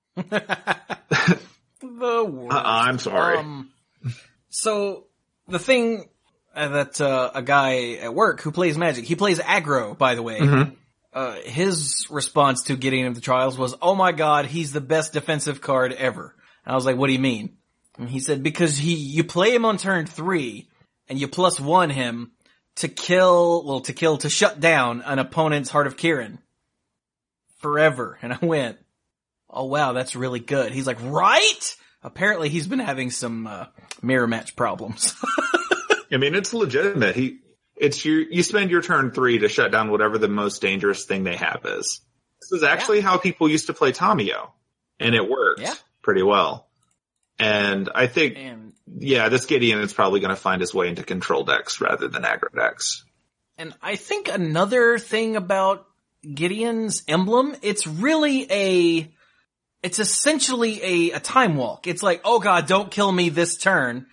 The worst. Uh, I'm sorry. Um, so, the thing that uh, a guy at work who plays Magic, he plays aggro, by the way, Mm-hmm. uh, his response to Gideon of the Trials was, oh my god, he's the best defensive card ever. And I was like, what do you mean? And he said, because he, you play him on turn three, and you plus one him, to kill, well, to kill, to shut down an opponent's Heart of Kiran. Forever. And I went, oh wow, that's really good. He's like, right? Apparently he's been having some, uh, mirror match problems. I mean, it's legitimate. He, it's you, you spend your turn three to shut down whatever the most dangerous thing they have is. This is actually yeah. how people used to play Tamiyo. And it worked yeah. pretty well. And I think, and, yeah, this Gideon is probably going to find his way into control decks rather than aggro decks. And I think another thing about Gideon's emblem, it's really a, it's essentially a, a time walk. It's like, oh god, don't kill me this turn.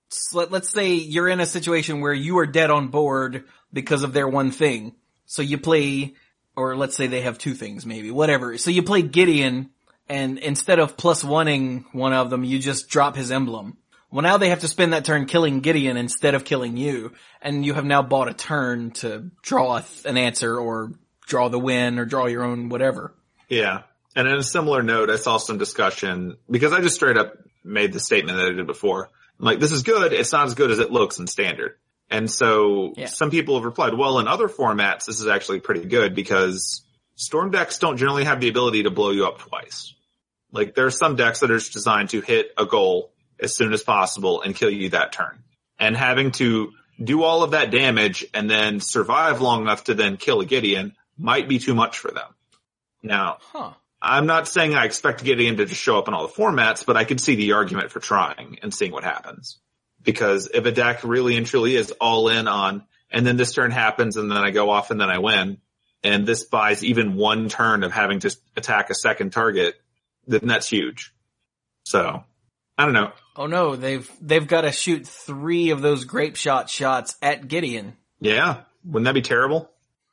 so let, let's say you're in a situation where you are dead on board because of their one thing. So you play, or let's say they have two things maybe, whatever. So you play Gideon, and instead of plus one-ing one of them, you just drop his emblem. Well, now they have to spend that turn killing Gideon instead of killing you, and you have now bought a turn to draw a, an answer or draw the win or draw your own whatever. Yeah. And in a similar note, I saw some discussion, because I just straight up made the statement that I did before. I'm like, this is good. It's not as good as it looks in standard. And so yeah. Some people have replied, well, in other formats, this is actually pretty good because Storm decks don't generally have the ability to blow you up twice. Like, there are some decks that are just designed to hit a goal as soon as possible and kill you that turn. And having to do all of that damage and then survive long enough to then kill a Gideon might be too much for them. Now, huh. I'm not saying I expect Gideon to just show up in all the formats, but I could see the argument for trying and seeing what happens. Because if a deck really and truly is all in on, and then this turn happens and then I go off and then I win, and this buys even one turn of having to attack a second target, then that's huge. So, I don't know. Oh no, they've, they've got to shoot three of those grape shot shots at Gideon. Yeah. Wouldn't that be terrible?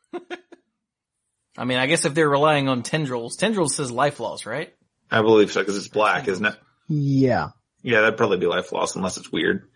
I mean, I guess if they're relying on tendrils, tendrils says life loss, right? I believe so, because it's black, isn't it? Yeah. Yeah, that'd probably be life loss unless it's weird.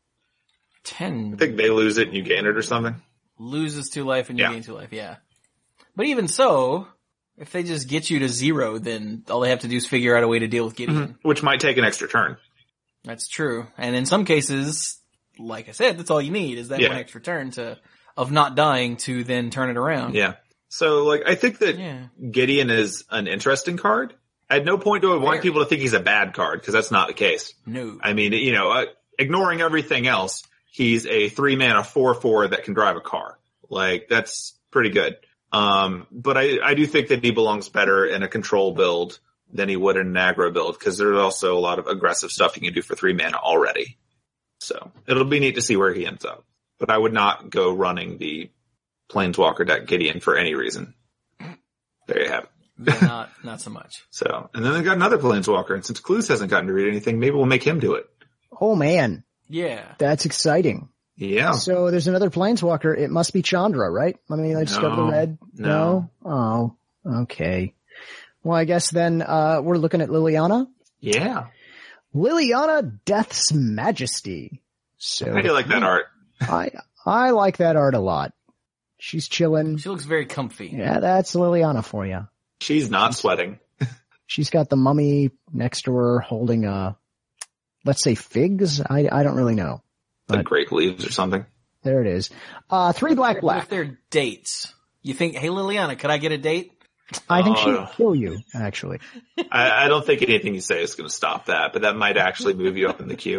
Ten. I think they lose it and you gain it or something. Loses two life and you yeah. gain two life, yeah. But even so, if they just get you to zero, then all they have to do is figure out a way to deal with Gideon. Mm-hmm. Which might take an extra turn. That's true. And in some cases, like I said, that's all you need is that yeah. one extra turn to, of not dying to then turn it around. Yeah. So, like, I think that yeah. Gideon is an interesting card. At no point do I want Very. people to think he's a bad card, because that's not the case. No. I mean, you know, uh, ignoring everything else, he's a three mana four four that can drive a car. Like, that's pretty good. Um, but I, I do think that he belongs better in a control build than he would in an aggro build, because there's also a lot of aggressive stuff you can do for three mana already. So, it'll be neat to see where he ends up. But I would not go running the Planeswalker deck Gideon for any reason. There you have it. Yeah, not, not so much. So, and then they got another Planeswalker, and since Clues hasn't gotten to read anything, maybe we'll make him do it. Oh man. Yeah. That's exciting. Yeah. So there's another Planeswalker. It must be Chandra, right? Let me like discover No. the red. No. No? Oh, okay. Well, I guess then, uh, we're looking at Liliana. Yeah. Liliana Death's Majesty. So. How do you like that art? I, I like that art a lot. She's chilling. She looks very comfy. Yeah, that's Liliana for you. She's not sweating. She's got the mummy next to her holding a, let's say figs? I, I don't really know. Like But grape leaves or something. there it is. Uh, three black What black. if they're dates? You think, hey Liliana, could I get a date? I think Oh. she'd kill you, actually. I, I don't think anything you say is going to stop that, but that might actually move you up in the queue.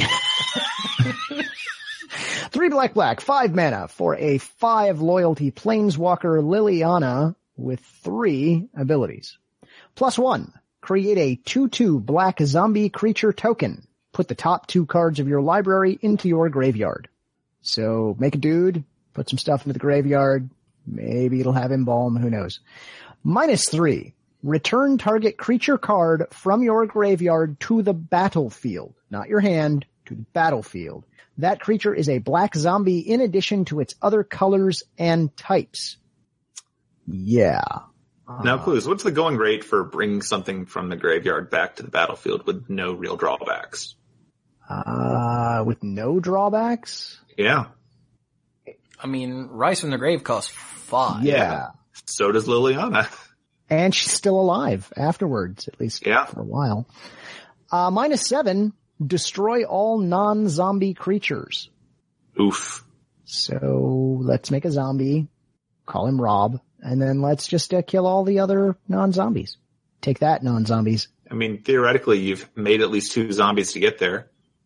Three black black, five mana for a five loyalty planeswalker Liliana with three abilities. Plus one, create a two two black zombie creature token. Put the top two cards of your library into your graveyard. So make a dude, put some stuff into the graveyard. Maybe it'll have embalm, who knows. Minus three, return target creature card from your graveyard to the battlefield. Not your hand, to the battlefield. That creature is a black zombie in addition to its other colors and types. Yeah. Now, Clues, what's the going rate for bringing something from the graveyard back to the battlefield with no real drawbacks? Uh, with no drawbacks? Yeah. I mean, Rice from the Grave costs five. Yeah. So does Liliana. And she's still alive afterwards, at least Yeah. for a while. Uh, minus seven, destroy all non-zombie creatures. Oof. So let's make a zombie, call him Rob, and then let's just uh, kill all the other non-zombies. Take that, non-zombies. I mean, theoretically, you've made at least two zombies to get there.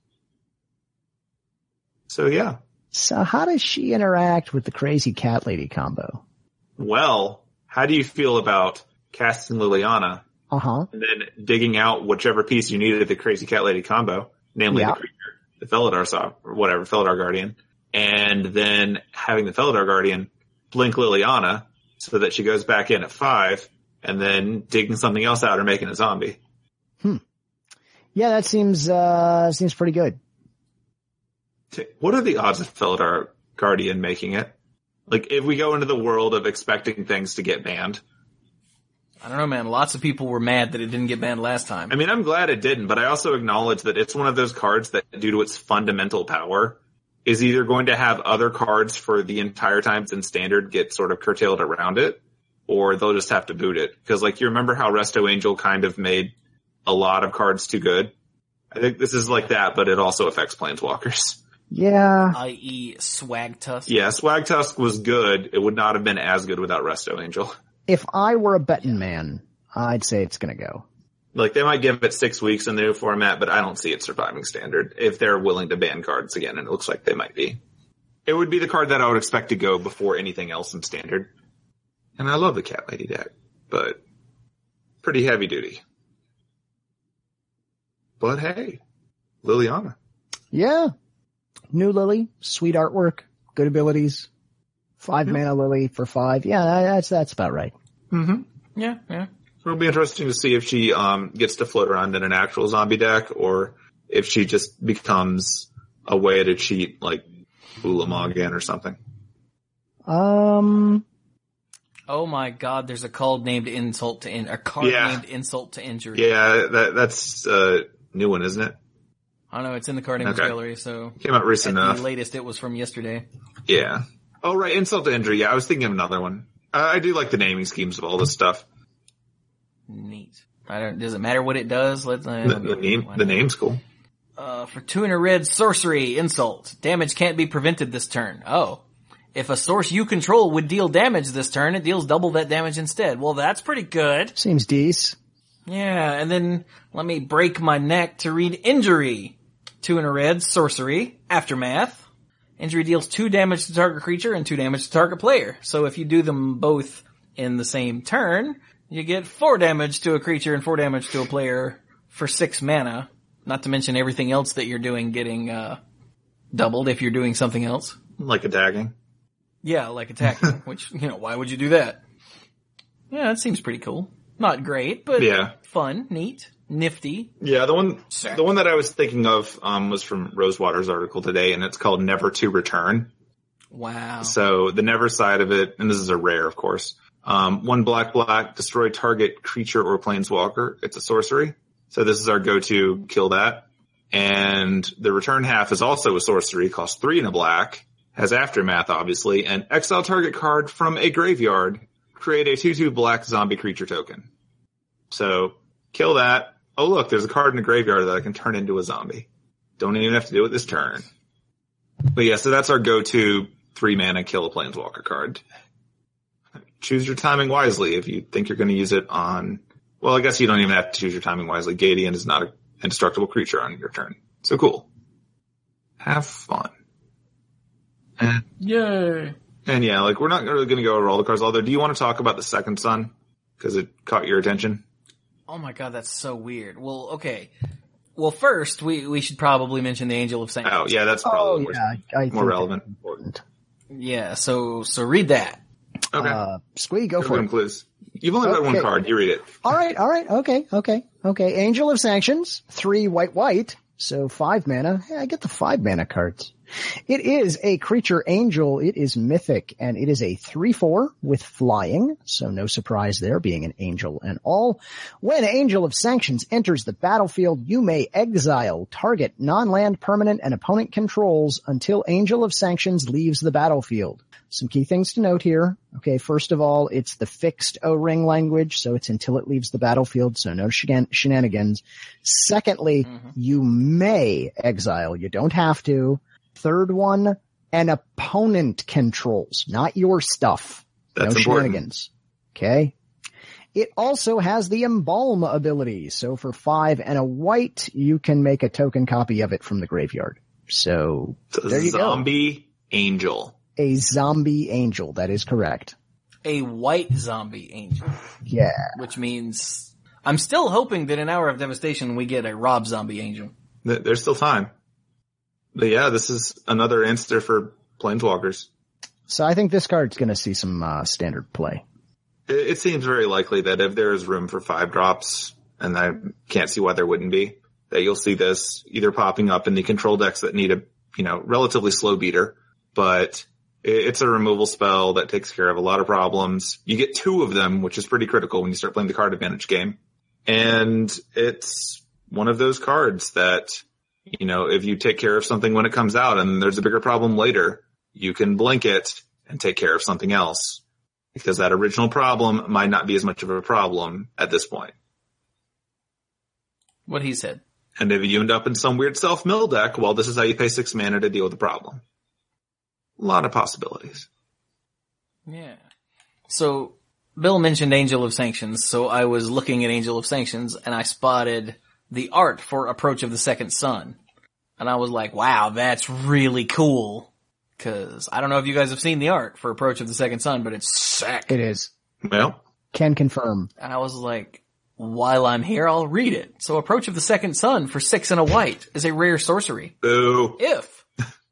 So, yeah. So how does she interact with the crazy cat lady combo? Well, how do you feel about casting Liliana Uh-huh. and then digging out whichever piece you needed of the crazy cat lady combo, namely Yeah. the creature, the Felidar Saw, or whatever, Felidar Guardian, and then having the Felidar Guardian blink Liliana so that she goes back in at five, and then digging something else out or making a zombie. Yeah, that seems, uh, seems pretty good. What are the odds of Felidar Guardian making it? Like, if we go into the world of expecting things to get banned. I don't know, man. Lots of people were mad that it didn't get banned last time. I mean, I'm glad it didn't, but I also acknowledge that it's one of those cards that, due to its fundamental power, is either going to have other cards for the entire time it's in Standard get sort of curtailed around it, or they'll just have to boot it. Because, like, you remember how Resto Angel kind of made a lot of cards too good? I think this is like that, but it also affects Planeswalkers. Yeah. that is. Swag Tusk. Yeah, Swag Tusk was good. It would not have been as good without Resto Angel. If I were a betting man, I'd say it's gonna go. Like, they might give it six weeks in the new format, but I don't see it surviving Standard if they're willing to ban cards again, and it looks like they might be. It would be the card that I would expect to go before anything else in Standard. And I love the Cat Lady deck, but pretty heavy duty. But hey, Liliana. Yeah. New Lily, sweet artwork, good abilities. Five Yeah. mana Lily for five. Yeah, that's, that's about right. Mm-hmm. Yeah, yeah. It'll be interesting to see if she um gets to float around in an actual zombie deck, or if she just becomes a way to cheat, like Ulamog or something. Um, Oh my god, there's a card named Insult to In- a card Yeah. named Insult to Injury. Yeah, that that's a new one, isn't it? I don't know, it's in the card names Okay. gallery, so Came out at recent enough. the latest it was from yesterday. Yeah. Oh, right, Insult to Injury. Yeah, I was thinking of another one. Uh, I do like the naming schemes of all this stuff. Neat. I don't, does it matter what it does? Let's, uh, The, the name, the name's cool. Uh, for two and a red sorcery, Insult. Damage can't be prevented this turn. Oh. If a source you control would deal damage this turn, it deals double that damage instead. Well, that's pretty good. seems decent. Yeah, and then let me break my neck to read Injury. Two and a red, sorcery, Aftermath. Injury deals two damage to target creature and two damage to target player. So if you do them both in the same turn, you get four damage to a creature and four damage to a player for six mana. Not to mention everything else that you're doing getting, uh, doubled if you're doing something else. Like attacking. Yeah, like attacking, which, you know, why would you do that? Yeah, that seems pretty cool. Not great, but Yeah. fun, neat, nifty. Yeah, the one, Sure. the one that I was thinking of, um, was from Rosewater's article today, and it's called Never to Return. Wow. So the never side of it, and this is a rare, of course. Um, one black, black, destroy target creature or planeswalker. It's a sorcery. So this is our go-to, kill that. And the return half is also a sorcery, costs three and a black, has aftermath, obviously, and exile target card from a graveyard. Create a two two black zombie creature token. So, kill that. Oh look, there's a card in the graveyard that I can turn into a zombie. Don't even have to do it this turn. But yeah, so that's our go-to three mana kill a planeswalker card. Choose your timing wisely if you think you're going to use it on, well, I guess you don't even have to choose your timing wisely. Gadian is not an indestructible creature on your turn. So cool. Have fun. And, Yay. and yeah, like we're not really going to go over all the cards, although do you want to talk about the second son? Because it caught your attention. Oh my god, that's so weird. Well, okay. Well, first, we, we should probably mention the Angel of Sanctity. Oh, yeah, that's Oh, probably more, yeah. I think more that's relevant. important. Yeah, so, so read that. Okay. Uh, Squee, go Give for them it. clues. You've only got one Okay. card. You read it. All right, all right, okay, okay, okay. Angel of Sanctions, three white, white, so five mana. Hey, I get the five mana cards. It is a creature angel. It is mythic, and it is a three four with flying, so no surprise there, being an angel and all. When Angel of Sanctions enters the battlefield, you may exile target non-land permanent and opponent controls until Angel of Sanctions leaves the battlefield. Some key things to note here. Okay, first of all, it's the fixed O-ring language, so it's until it leaves the battlefield, so no shenan- shenanigans. Secondly, Mhm. you may exile. You don't have to. Third one, an opponent controls, not your stuff. That's no important. shenanigans. Okay. It also has the Embalm ability, so for five and a white, you can make a token copy of it from the graveyard. So It's a there you go. zombie angel. A zombie angel, that is correct. A white zombie angel, Yeah. which means I'm still hoping that in Hour of Devastation we get a Rob zombie angel. Th- There's still time. But yeah, this is another answer for planeswalkers. So I think this card's gonna see some, uh, standard play. It, it seems very likely that if there is room for five drops, and I can't see why there wouldn't be, that you'll see this either popping up in the control decks that need a you know, relatively slow beater, but it's a removal spell that takes care of a lot of problems. You get two of them, which is pretty critical when you start playing the card advantage game. And it's one of those cards that, you know, if you take care of something when it comes out and there's a bigger problem later, you can blink it and take care of something else. Because that original problem might not be as much of a problem at this point. What he said. And if you end up in some weird self-mill deck, well, this is how you pay six mana to deal with the problem. A lot of possibilities. Yeah. So, Bill mentioned Angel of Sanctions, so I was looking at Angel of Sanctions, and I spotted the art for Approach of the Second Sun. And I was like, wow, that's really cool. Cause I don't know if you guys have seen the art for Approach of the Second Sun, but it's sick. It is. Well. Can confirm. And I was like, while I'm here, I'll read it. So Approach of the Second Sun for six and a white is a rare sorcery. Boo. If,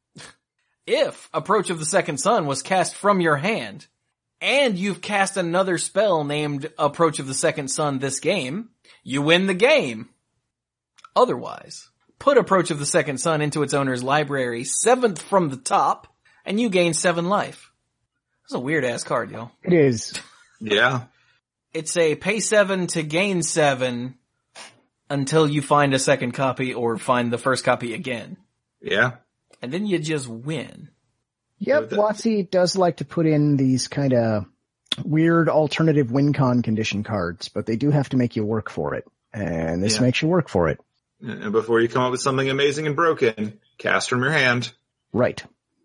if Approach of the Second Sun was cast from your hand, and you've cast another spell named Approach of the Second Sun this game, you win the game. Otherwise, put Approach of the Second Sun into its owner's library, seventh from the top, and you gain seven life. That's a weird ass card, yo. It is. Yeah. It's a pay seven to gain seven until you find a second copy or find the first copy again. Yeah. And then you just win. Yep, WotC does like to put in these kind of weird alternative win con condition cards, but they do have to make you work for it. And this Yeah. makes you work for it. And before you come up with something amazing and broken, cast from your hand. Right.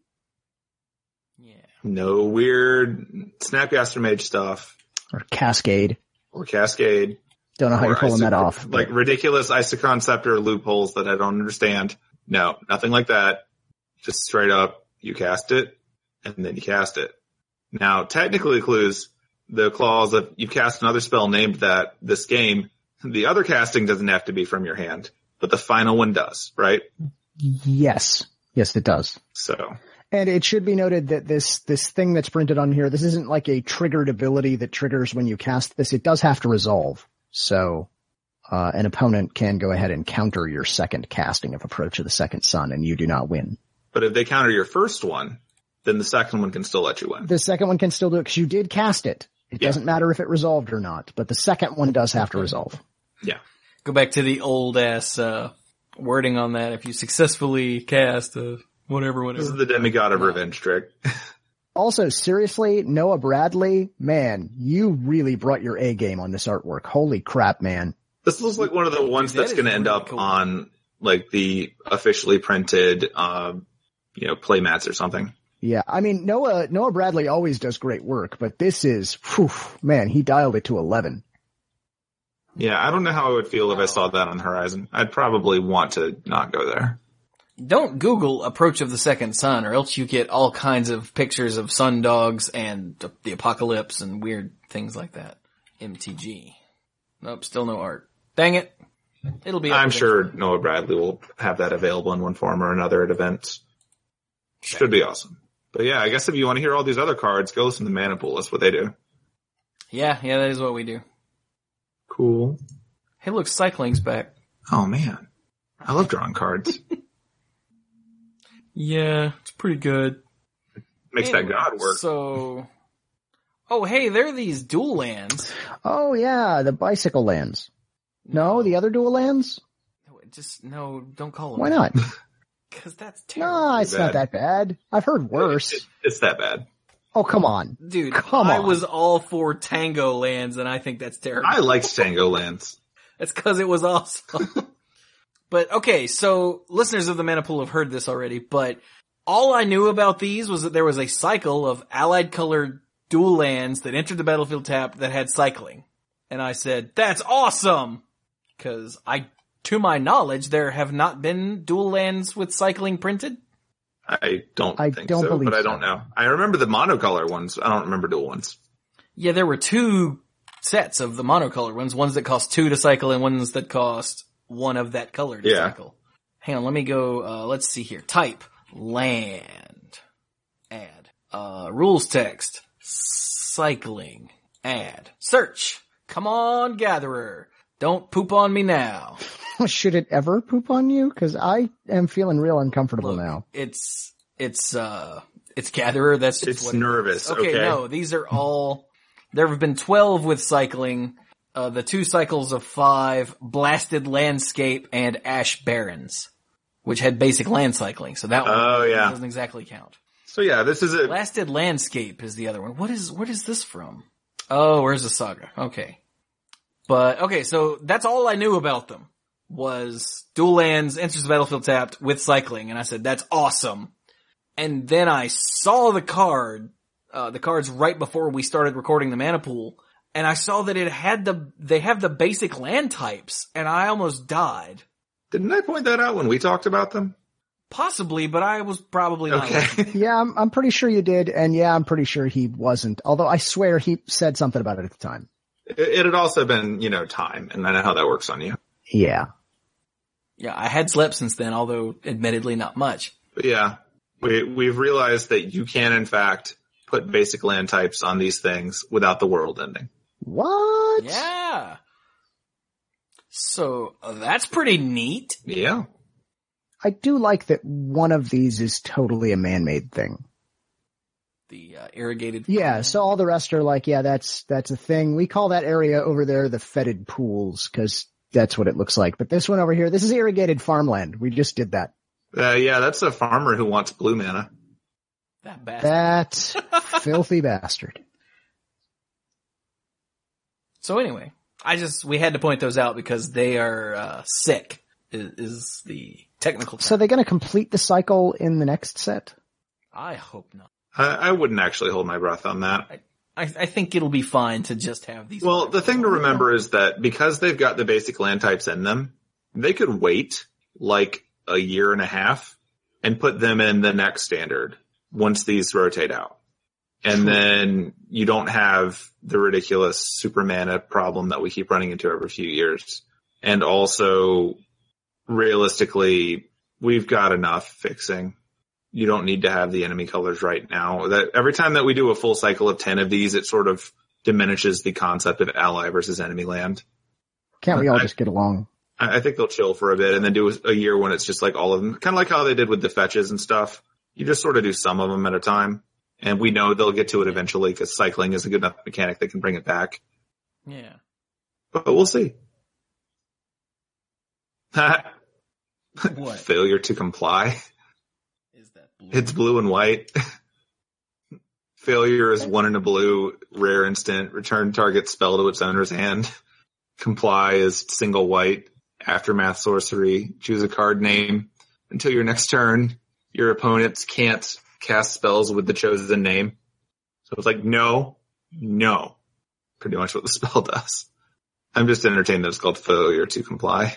Yeah. No weird Snapcaster Mage stuff. Or Cascade. Or Cascade. Don't know how or you're pulling iso- that off. Like but- ridiculous Isoconceptor loopholes that I don't understand. No, nothing like that. Just straight up, you cast it, and then you cast it. Now, technically, Clues, the clause of you cast another spell named that this game, the other casting doesn't have to be from your hand, but the final one does, right? Yes. Yes, it does. So. And it should be noted that this, this thing that's printed on here, this isn't like a triggered ability that triggers when you cast this. It does have to resolve. So, uh, an opponent can go ahead and counter your second casting of Approach of the Second Sun, and you do not win. But if they counter your first one, then the second one can still let you win. The second one can still do it because you did cast it. It Yeah. doesn't matter if it resolved or not, but the second one does have to resolve. Yeah. Go back to the old ass, uh, wording on that. If you successfully cast, uh, whatever, whatever. This is the Demigod of Revenge trick. Also, seriously, Noah Bradley, man, you really brought your A game on this artwork. Holy crap, man. This looks like one of the ones That that's is going to end really up cool. on like the officially printed, um, you know, playmats or something. Yeah, I mean, Noah, Noah Bradley always does great work, but this is, whew, man, he dialed it to eleven. Yeah, I don't know how I would feel if I saw that on Horizon. I'd probably want to not go there. Don't Google Approach of the Second Sun, or else you get all kinds of pictures of sun dogs and the apocalypse and weird things like that. M T G. Nope, still no art. Dang it. It'll be up I'm eventually. sure Noah Bradley will have that available in one form or another at events. Should be awesome. But yeah, I guess if you want to hear all these other cards, go listen to Mana Pool. That's what they do. Yeah, yeah, that is what we do. Cool. Hey look, Cycling's back. Oh man. I love drawing cards. Yeah, it's pretty good. Makes Anyway, that god work. So, oh hey, there are these dual lands. Oh yeah, the bicycle lands. No, the other dual lands? Just, no, don't call them. Why not? Because that's terrible. No, it's bad. not that bad. I've heard worse. It- it's that bad. Oh, come on. Dude, Come I on. was all for Tango lands, and I think that's terrible. I like Tango Lands. That's because it was awesome. But okay, so listeners of the Mana Pool have heard this already, but all I knew about these was that there was a cycle of allied colored dual lands that entered the battlefield tapped that had cycling. And I said, that's awesome! Cause I, to my knowledge, there have not been dual lands with cycling printed. I don't I think don't so, believe but I so. don't know. I remember the monocolor ones. I don't remember dual ones. Yeah, there were two sets of the monocolor ones, ones that cost two to cycle and ones that cost one of that color to Yeah. cycle. Hang on, let me go, uh, let's see here. Type, land, add, uh, rules text, cycling, add, search, come on gatherer, don't poop on me now. Should it ever poop on you? Cause I am feeling real uncomfortable Look, now. It's, it's, uh, it's Gatherer. That's just It's what it nervous. is. Okay, Okay. no, these are all, there have been twelve with cycling, uh, the two cycles of five, Blasted Landscape, and Ash Barrens, which had basic land cycling. So that one Oh, yeah. doesn't exactly count. So yeah, this is a, Blasted Landscape is the other one. What is, what is this from? Oh, where's the saga? Okay. But, okay, so that's all I knew about them, was dual lands, enters the battlefield tapped with cycling, and I said, that's awesome. And then I saw the card, uh, the cards right before we started recording the mana pool, and I saw that it had the, they have the basic land types, and I almost died. didn't I point that out when we talked about them? Possibly, but I was probably not. Okay. Yeah, I'm, I'm pretty sure you did. And yeah, I'm pretty sure he wasn't. Although I swear he said something about it at the time. It, it had also been, you know, time, and I know how that works on you. Yeah. Yeah, I had slept since then, although admittedly not much. But yeah, we, we've realized that you can, in fact, put basic land types on these things without the world ending. What? Yeah. So, uh, that's pretty neat. Yeah. I do like that one of these is totally a man-made thing. The uh, irrigated. Yeah, so all the rest are like, yeah, that's, that's a thing. We call that area over there the fetid pools, cause that's what it looks like. But this one over here, this is irrigated farmland. We just did that. Uh, yeah, that's a farmer who wants blue mana. That bastard. That filthy bastard. So anyway, I just, we had to point those out because they are, uh, sick is, is the technical term. So they're going to complete the cycle in the next set? I hope not. I, I wouldn't actually hold my breath on that. I, I think it'll be fine to just have these. Well, the thing to remember is that because they've got the basic land types in them, they could wait like a year and a half and put them in the next standard once these rotate out. And True. then you don't have the ridiculous super mana problem that we keep running into every few years. And also, realistically, we've got enough fixing. You don't need to have the enemy colors right now. That every time that we do a full cycle of ten of these, it sort of diminishes the concept of ally versus enemy land. Can't we all I- just get along? I I think they'll chill for a bit and then do a year when it's just like all of them. Kind of like how they did with the fetches and stuff. You just sort of do some of them at a time. And we know they'll get to it eventually because cycling is a good enough mechanic that can bring it back. Yeah. But we'll see. What Failure to comply. is that? Blue? It's blue and white. Failure is one in a blue, rare instant. Return target spell to its owner's hand. Comply is single white. Aftermath sorcery. Choose a card name. Until your next turn, your opponents can't cast spells with the chosen name. So it's like, no, no. Pretty much what the spell does. I'm just entertained that it's called failure to comply.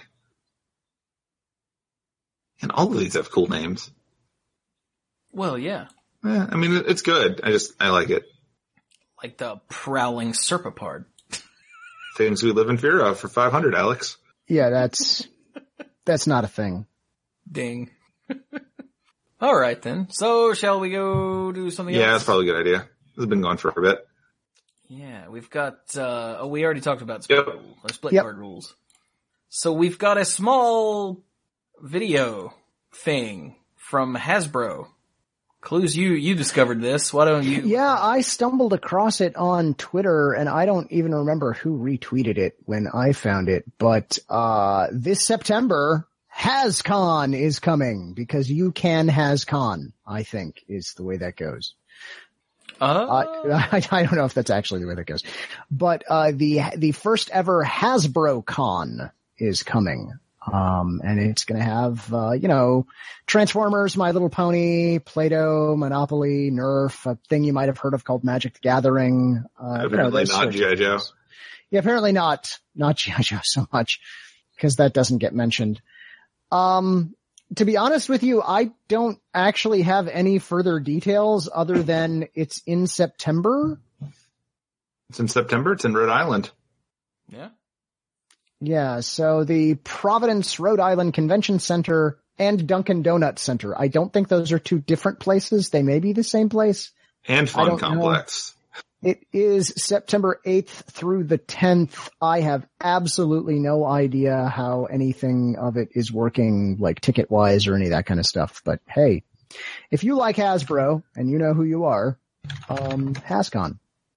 And all of these have cool names. Well, yeah, Eh, I mean, it- it's good. I just, I like it. like the prowling serpapard. Things we live in fear of for five hundred, Alex. Yeah, that's, that's not a thing. Ding. All right then. So shall we go do something Yeah, else? that's probably a good idea. This has been going for a bit. Yeah, we've got, uh, oh, we already talked about split, Yep. rule, or split Yep. card rules. So we've got a small video thing from Hasbro. Clues, you, you discovered this. Why don't you? Yeah, I stumbled across it on Twitter and I don't even remember who retweeted it when I found it, but, uh, this September, HasCon is coming because you can HasCon, I think is the way that goes. Uh, Uh, I, I don't know if that's actually the way that goes, but, uh, the, the first ever Hasbro Con is coming. Um, and it's going to have, uh, you know, Transformers, My Little Pony, Play-Doh, Monopoly, Nerf, a thing you might have heard of called Magic the Gathering. Uh, you know, Apparently those not sorts of G I. Joe. things. Yeah, apparently not, not G I. Joe so much because that doesn't get mentioned. Um, to be honest with you, I don't actually have any further details other than it's in September. It's in September. It's in Rhode Island. yeah. Yeah, so the Providence, Rhode Island Convention Center and Dunkin' Donuts Center. I don't think those are two different places. They may be the same place. And I Fun don't know. Complex. It is September eighth through the tenth. I have absolutely no idea how anything of it is working, like ticket-wise or any of that kind of stuff. But hey, if you like Hasbro, and you know who you are, um, HasCon.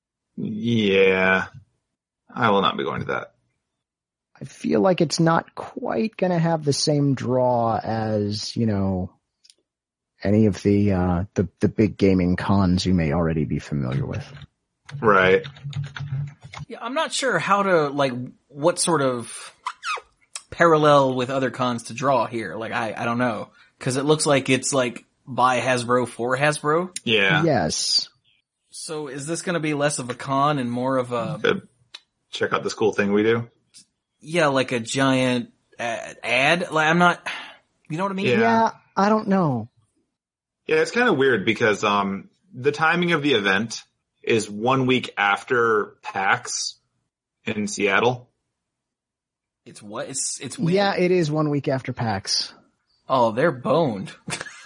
Yeah. I will not be going to that. I feel like it's not quite gonna have the same draw as, you know, any of the, uh, the, the big gaming cons you may already be familiar with. Right. Yeah, I'm not sure how to, like, what sort of parallel with other cons to draw here. Like, I, I don't know. Cause it looks like it's like by Hasbro for Hasbro. Yeah. Yes. So is this gonna be less of a con and more of a... Good. Check out this cool thing we do. Yeah, like a giant ad. ad? Like, I'm not... You know what I mean? Yeah. Yeah, I don't know. Yeah, it's kind of weird because um the timing of the event is one week after PAX in Seattle. It's what? It's, it's weird. Yeah, it is one week after PAX. Oh, they're boned.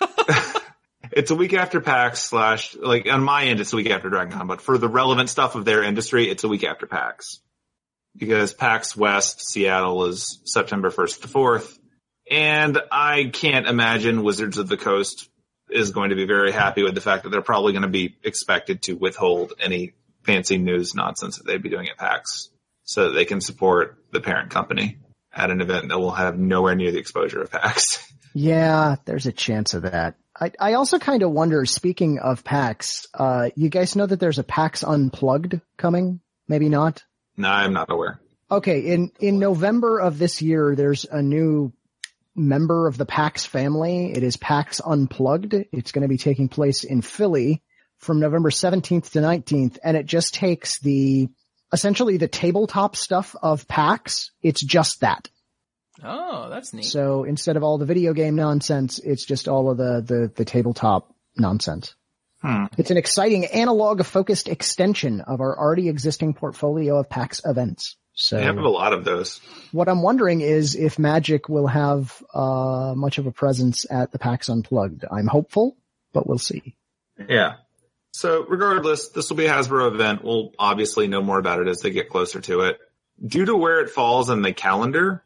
It's a week after PAX slash, like on my end, it's a week after DragonCon, but for the relevant stuff of their industry, it's a week after PAX. Because PAX West, Seattle is September first to fourth. And I can't imagine Wizards of the Coast is going to be very happy with the fact that they're probably going to be expected to withhold any fancy news nonsense that they'd be doing at PAX so that they can support the parent company at an event that will have nowhere near the exposure of PAX. Yeah, there's a chance of that. I, I also kind of wonder, speaking of PAX, uh, you guys know that there's a PAX Unplugged coming? Maybe not? No, I'm not aware. Okay, in, in November of this year, there's a new member of the PAX family. It is PAX Unplugged. It's going to be taking place in Philly from November seventeenth to nineteenth, and it just takes the, essentially the tabletop stuff of PAX. It's just that. Oh, that's neat. So instead of all the video game nonsense, it's just all of the, the, the tabletop nonsense. Hmm. It's an exciting analog-focused extension of our already existing portfolio of PAX events. So They have a lot of those. what I'm wondering is if Magic will have uh much of a presence at the PAX Unplugged. I'm hopeful, but we'll see. Yeah. So regardless, this will be a Hasbro event. We'll obviously know more about it as they get closer to it. Due to where it falls in the calendar,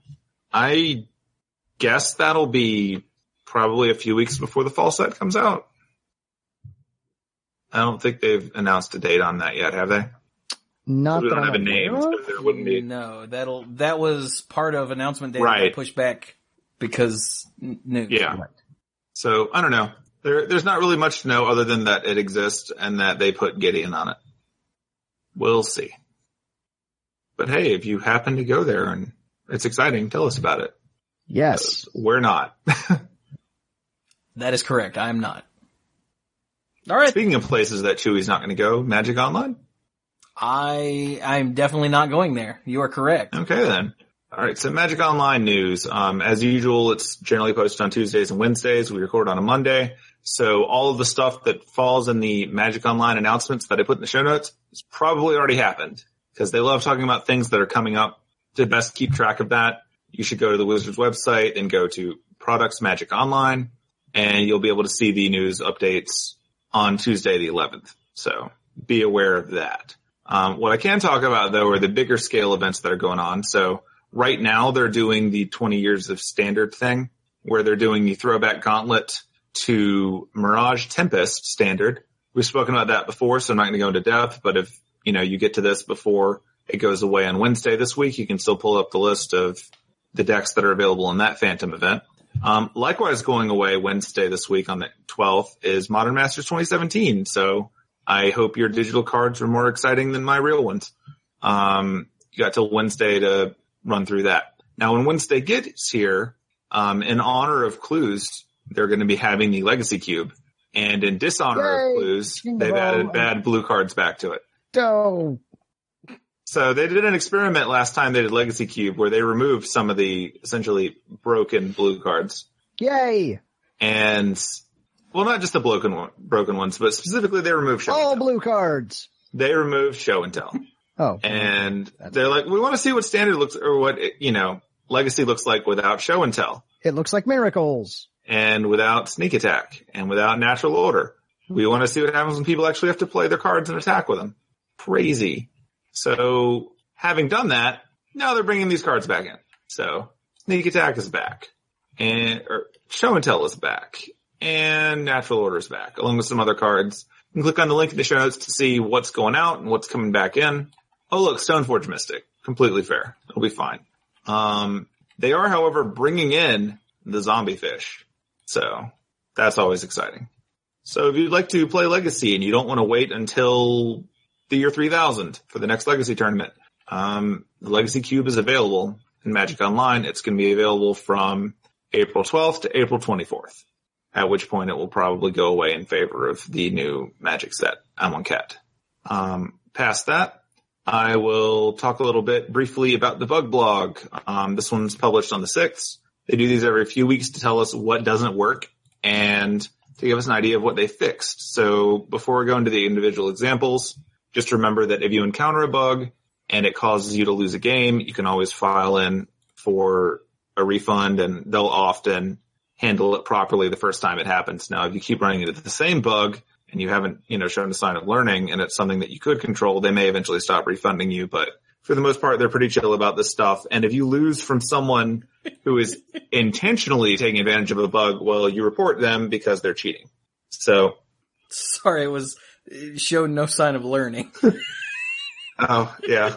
I guess that'll be probably a few weeks before the fall set comes out. I don't think they've announced a date on that yet, have they? Not We that don't I'm have a name, aware so of. there wouldn't be. No, that'll, that was part of announcement day that Right. got pushed back because n- news. Yeah. So I don't know. There, there's not really much to know other than that it exists and that they put Gideon on it. We'll see. But hey, if you happen to go there and it's exciting, tell us about it. Yes. We're not. That is correct. I am not. All right. Speaking of places that Chewy's not going to go, Magic Online? I, I'm definitely not going there. You are correct. Okay then. All right, so Magic Online news. Um, as usual, it's generally posted on Tuesdays and Wednesdays. We record on a Monday. So all of the stuff that falls in the Magic Online announcements that I put in the show notes has probably already happened because they love talking about things that are coming up. To best keep track of that, you should go to the Wizards website and go to Products Magic Online, and you'll be able to see the news updates on Tuesday the eleventh. So be aware of that. Um, what I can talk about, though, are the bigger scale events that are going on. So right now they're doing the twenty years of standard thing, where they're doing the throwback gauntlet to Mirage Tempest standard. We've spoken about that before, so I'm not going to go into depth, but if, you know, you get to this before it goes away on Wednesday this week, you can still pull up the list of the decks that are available in that Phantom event. Um, likewise, going away Wednesday this week on the twelfth is Modern Masters twenty seventeen. So I hope your digital cards were more exciting than my real ones. Um, you got till Wednesday to run through that. Now, when Wednesday gets here, um, in honor of Clues, they're going to be having the Legacy Cube. And in dishonor Yay! of Clues, King they've of added all- bad blue cards back to it. Oh, So they did an experiment last time they did Legacy Cube where they removed some of the essentially broken blue cards. yay. And, well, not just the broken, one, broken ones, but specifically they removed show All and tell. blue cards. They removed show and tell. Oh. And That's- they're like, we want to see what standard looks, or what, you know, Legacy looks like without show and tell. It looks like miracles. And without sneak attack. And without natural order. We want to see what happens when people actually have to play their cards and attack with them. crazy. So having done that, now they're bringing these cards back in. So Sneak Attack is back, and or Show and Tell is back, and Natural Order is back, along with some other cards. You can click on the link in the show notes to see what's going out and what's coming back in. Oh look, Stoneforge Mystic. Completely fair. It'll be fine. Um, they are, however, bringing in the Zombie Fish. So that's always exciting. So if you'd like to play Legacy and you don't want to wait until the year three thousand for the next Legacy tournament, um, the Legacy Cube is available in Magic Online. It's going to be available from April twelfth to April twenty-fourth, at which point it will probably go away in favor of the new Magic set, Amonkhet. Um, past that, I will talk a little bit briefly about the Bug Blog. Um, this one's published on the sixth. They do these every few weeks to tell us what doesn't work and to give us an idea of what they fixed. So before we go into the individual examples, just remember that if you encounter a bug and it causes you to lose a game, you can always file in for a refund, and they'll often handle it properly the first time it happens. Now, if you keep running into the same bug and you haven't, you know, shown a sign of learning and it's something that you could control, they may eventually stop refunding you. But for the most part, they're pretty chill about this stuff. And if you lose from someone who is intentionally taking advantage of a bug, well, you report them because they're cheating. So. Sorry, it was, it showed no sign of learning. Oh, yeah.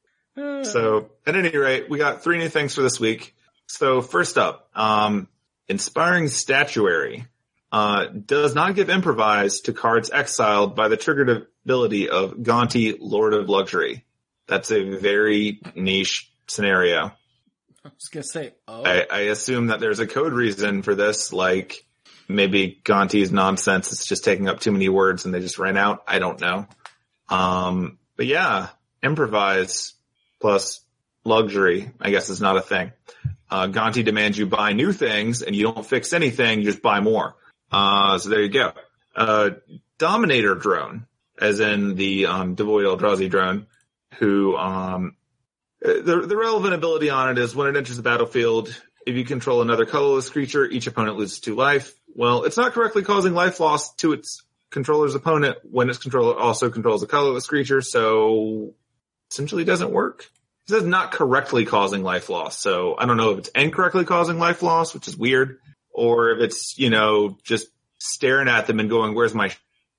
So at any rate, we got three new things for this week. So first up, um, Inspiring Statuary, uh, does not give improvise to cards exiled by the triggered ability of Gonti, Lord of Luxury. That's a very niche scenario. I was gonna say, oh. I, I assume that there's a code reason for this, like maybe Gonti's nonsense is just taking up too many words and they just ran out. I don't know. Um, but yeah, improvise plus luxury, I guess, is not a thing. Uh, Gonti demands you buy new things and you don't fix anything, you just buy more. Uh, so there you go. Uh, Dominator drone, as in the, um, Devoid Eldrazi drone, who, um, the, the relevant ability on it is when it enters the battlefield, if you control another colorless creature, each opponent loses two life. Well, it's not correctly causing life loss to its controller's opponent when its controller also controls a colorless creature, so essentially doesn't work. It says not correctly causing life loss, so I don't know if it's incorrectly causing life loss, which is weird, or if it's, you know, just staring at them and going, where's my sh-?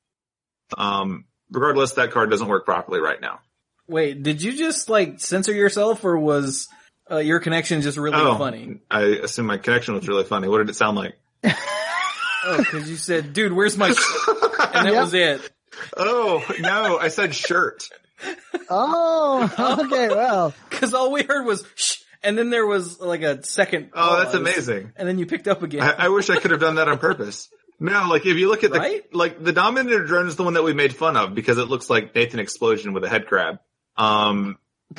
Um, regardless, that card doesn't work properly right now. Wait, did you just, like, censor yourself, or was uh, your connection just really oh, funny? I assume my connection was really funny. What did it sound like? Oh, because you said, dude, where's my sh-? And that Yep. was it. Oh, no, I said shirt. Oh, okay, well. Because all we heard was shh, and then there was like a second Oh, pause, that's amazing. And then you picked up again. I, I wish I could have done that on purpose. No, like if you look at the, Right? like the Dominator drone is the one that we made fun of because it looks like Nathan Explosion with a head crab. Um,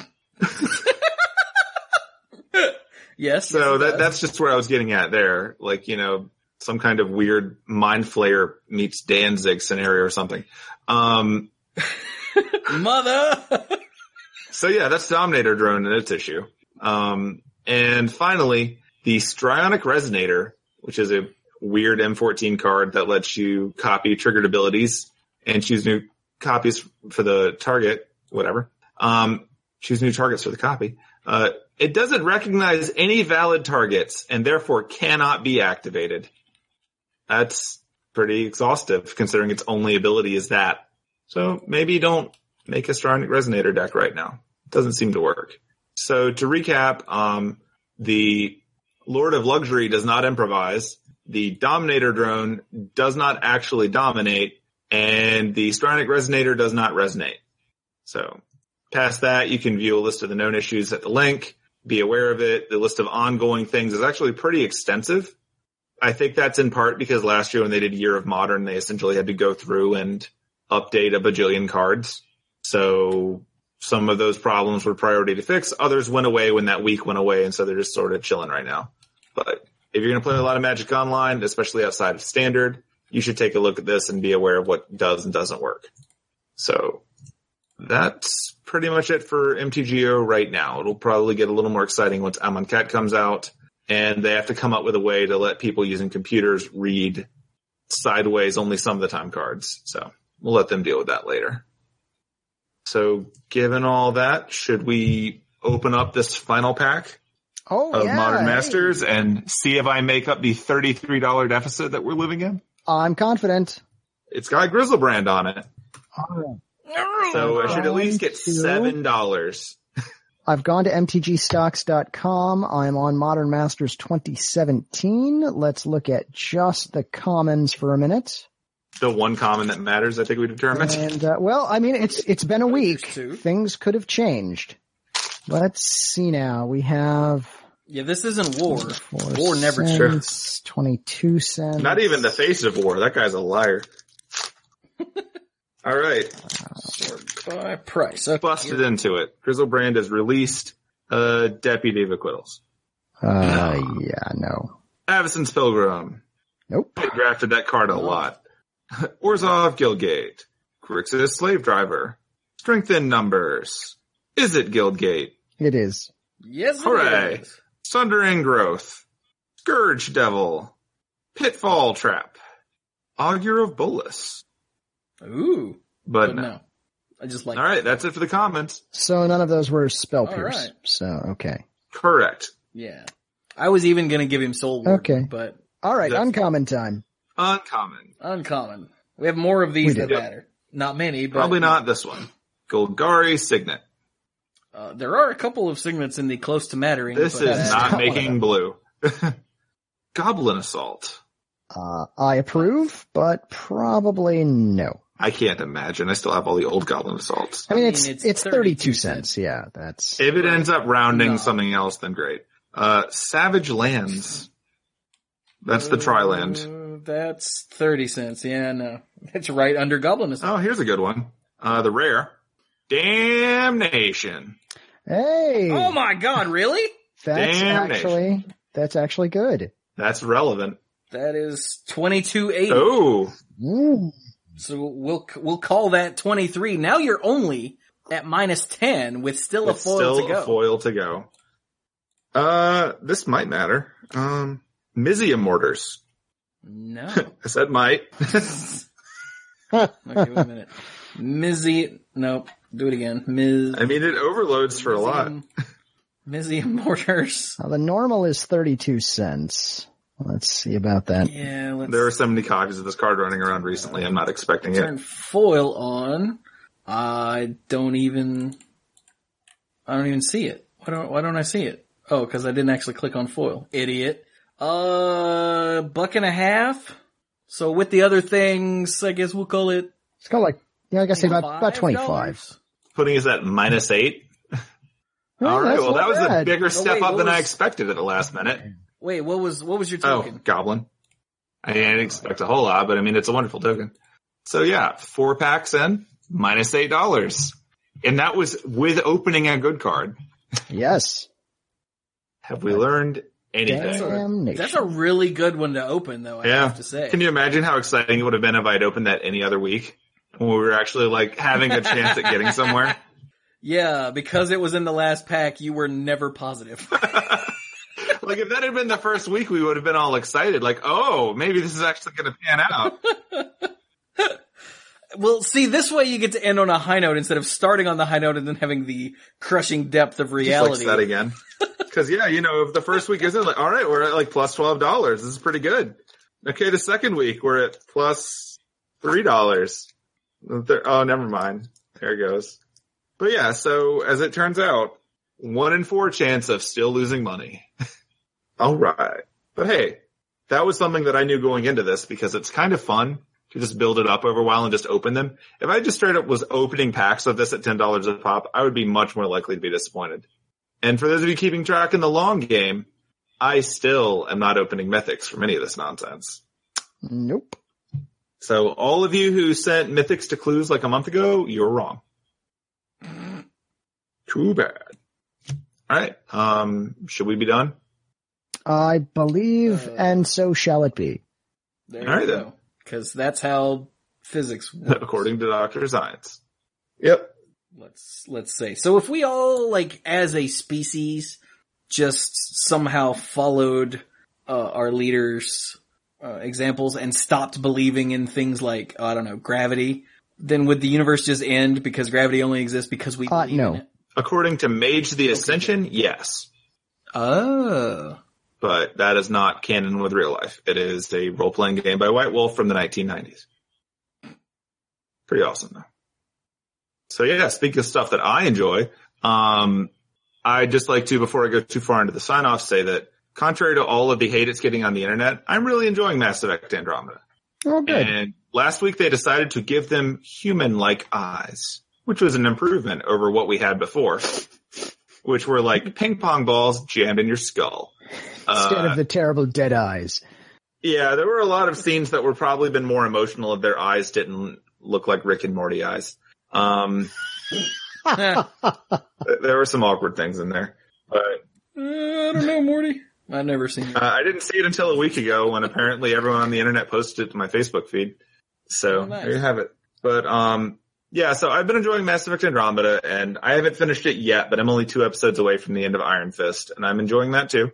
Yes. so yes, it that, does. that's just where I was getting at there. Like, you know, some kind of weird Mind Flayer meets Danzig scenario or something. Um, Mother! so yeah, that's Dominator drone and its issue. Um, and finally, the Strionic Resonator, which is a weird M fourteen card that lets you copy triggered abilities and choose new copies for the target, whatever. Um, choose new targets for the copy. Uh, it doesn't recognize any valid targets and therefore cannot be activated. That's pretty exhaustive considering its only ability is that. So maybe don't make a Strionic Resonator deck right now. It doesn't seem to work. So to recap, um, the Lord of Luxury does not improvise. The Dominator drone does not actually dominate, and the Strionic Resonator does not resonate. So past that, you can view a list of the known issues at the link. Be aware of it. The list of ongoing things is actually pretty extensive. I think that's in part because last year when they did Year of Modern, they essentially had to go through and update a bajillion cards. So some of those problems were priority to fix. Others went away when that week went away, and so they're just sort of chilling right now. But if you're going to play a lot of Magic Online, especially outside of Standard, you should take a look at this and be aware of what does and doesn't work. So that's pretty much it for M T G O right now. It'll probably get a little more exciting once Amonkhet comes out, and they have to come up with a way to let people using computers read sideways only some of the time cards. So we'll let them deal with that later. So given all that, should we open up this final pack Oh, of yeah. Modern hey. Masters and see if I make up the thirty-three dollars deficit that we're living in? I'm confident. It's got Grizzlebrand on it. All So I should at least get Two. seven dollars. I've gone to M T G stocks dot com. I'm on Modern Masters twenty seventeen. Let's look at just the commons for a minute. The one common that matters, I think we determined. And, uh, well, I mean, it's, it's been a week. two. Things could have changed. Let's see now. We have Yeah, this isn't war. four War never cents, twenty-two cents. Not even the face of war. That guy's a liar. All right. By price. Okay. Busted into it. Grizzlebrand has released uh, Deputy of Acquittals. Uh, yeah, no. Avacyn's Pilgrim. Nope. I drafted that card a lot. Orzhov Guildgate. Grixis Slave Driver. Strength in Numbers. Is it Guildgate? It is. Yes, it Hooray. is. Sundering Growth. Scourge Devil. Pitfall Trap. Augur of Bolus. Ooh. But, But no. no. I just like All right, that's it for the comments. So none of those were spell All pierce. right. So, okay. Correct. Yeah. I was even gonna give him Soul Warden, Okay. but All right, That's- uncommon time. Uncommon. uncommon. We have more of these We that do. matter. Not many, but Probably not this one. Golgari Signet. Uh, there are a couple of signets in the close to mattering. This but is that's not one of making them. blue. Goblin Assault. Uh, I approve, but probably no. I can't imagine. I still have all the old Goblin Assaults. I mean, I it's, mean, it's it's thirty-two thirty-two cents. cents. Yeah, that's, If it ends up rounding No. something else, then great. Uh, Savage Lands. That's the Triland. Uh, that's thirty cents. Yeah, no. That's right under Goblin Assault. Oh, here's a good one. Uh, the rare. Damnation. hey, Oh my god, really? that's damnation. actually, that's actually good. That's relevant. That is twenty-two eighty. Oh, Ooh. So we'll we'll call that twenty-three. Now you're only at minus ten with still a it's foil still to go. a foil to go. Uh, this might matter. Um, Mizium Mortars. No. I said might. Okay, wait a minute. Mizzy, nope. Do it again. Miz. I mean, it overloads for a lot. Mizium Mortars. Now the normal is thirty-two cents. Let's see about that. Yeah, let's There are so many copies of this card running around recently, I'm not expecting turn it. foil on. I don't even, I don't even see it. Why don't, why don't I see it? Oh, cause I didn't actually click on foil. Idiot. Uh, buck and a half. So with the other things, I guess we'll call it It's got like, yeah, I guess say about, about five twenty-five. dollars. Putting us at minus eight. Well, All right, that's well, not that was a bad. bigger step wait, up what than I was- expected at the last minute. Wait, what was, what was your Oh, token? Goblin. I didn't expect a whole lot, but I mean, it's a wonderful token. So yeah, four packs in, minus eight dollars. And that was with opening a good card. Yes. Have we learned anything? Damnation. That's a really good one to open though, I Yeah. have to say. Can you imagine how exciting it would have been if I'd opened that any other week? When we were actually like having a chance at getting somewhere? Yeah, because it was in the last pack, you were never positive. Like if that had been the first week, we would have been all excited. Like, oh, maybe this is actually going to pan out. Well, see, this way you get to end on a high note instead of starting on the high note and then having the crushing depth of Just reality. like that again. Cause yeah, you know, if the first week isn't like, all right, we're at like plus twelve dollars. This is pretty good. Okay. The second week we're at plus three dollars. Oh, never mind. There it goes. But yeah, so as it turns out, one in four chance of still losing money. All right. But hey, that was something that I knew going into this because it's kind of fun to just build it up over a while and just open them. If I just straight up was opening packs of this at ten dollars a pop, I would be much more likely to be disappointed. And for those of you keeping track in the long game, I still am not opening mythics from any of this nonsense. Nope. So all of you who sent mythics to clues like a month ago, you're wrong. Too bad. All right. Um, should we be done? I believe, Uh, and so shall it be. There All right, you then. go. Because that's how physics works. According to Doctor Science. Yep. Let's let's say. So if we all, like, as a species, just somehow followed uh, our leaders' uh, examples and stopped believing in things like, I don't know, gravity, then would the universe just end because gravity only exists because we Uh, believe no. in it? According to Mage the Ascension, yes. Oh. But that is not canon with real life. It is a role-playing game by White Wolf from the nineteen nineties. Pretty awesome, though. So yeah, speaking of stuff that I enjoy, um, I'd just like to, before I go too far into the sign-off, say that contrary to all of the hate it's getting on the internet, I'm really enjoying Mass Effect Andromeda. Oh, good. And last week they decided to give them human-like eyes, which was an improvement over what we had before, which were like ping pong balls jammed in your skull. Instead Uh, of the terrible dead eyes. yeah, there were a lot of scenes that were probably been more emotional if their eyes didn't look like Rick and Morty eyes. Um, there were some awkward things in there, but Uh, I don't know, Morty. I've never seen it. uh, I didn't see it until a week ago when apparently everyone on the internet posted it to my Facebook feed. So Oh, nice. there you have it. But um, yeah, so I've been enjoying Mass Effect Andromeda, and I haven't finished it yet, but I'm only two episodes away from the end of Iron Fist, and I'm enjoying that too.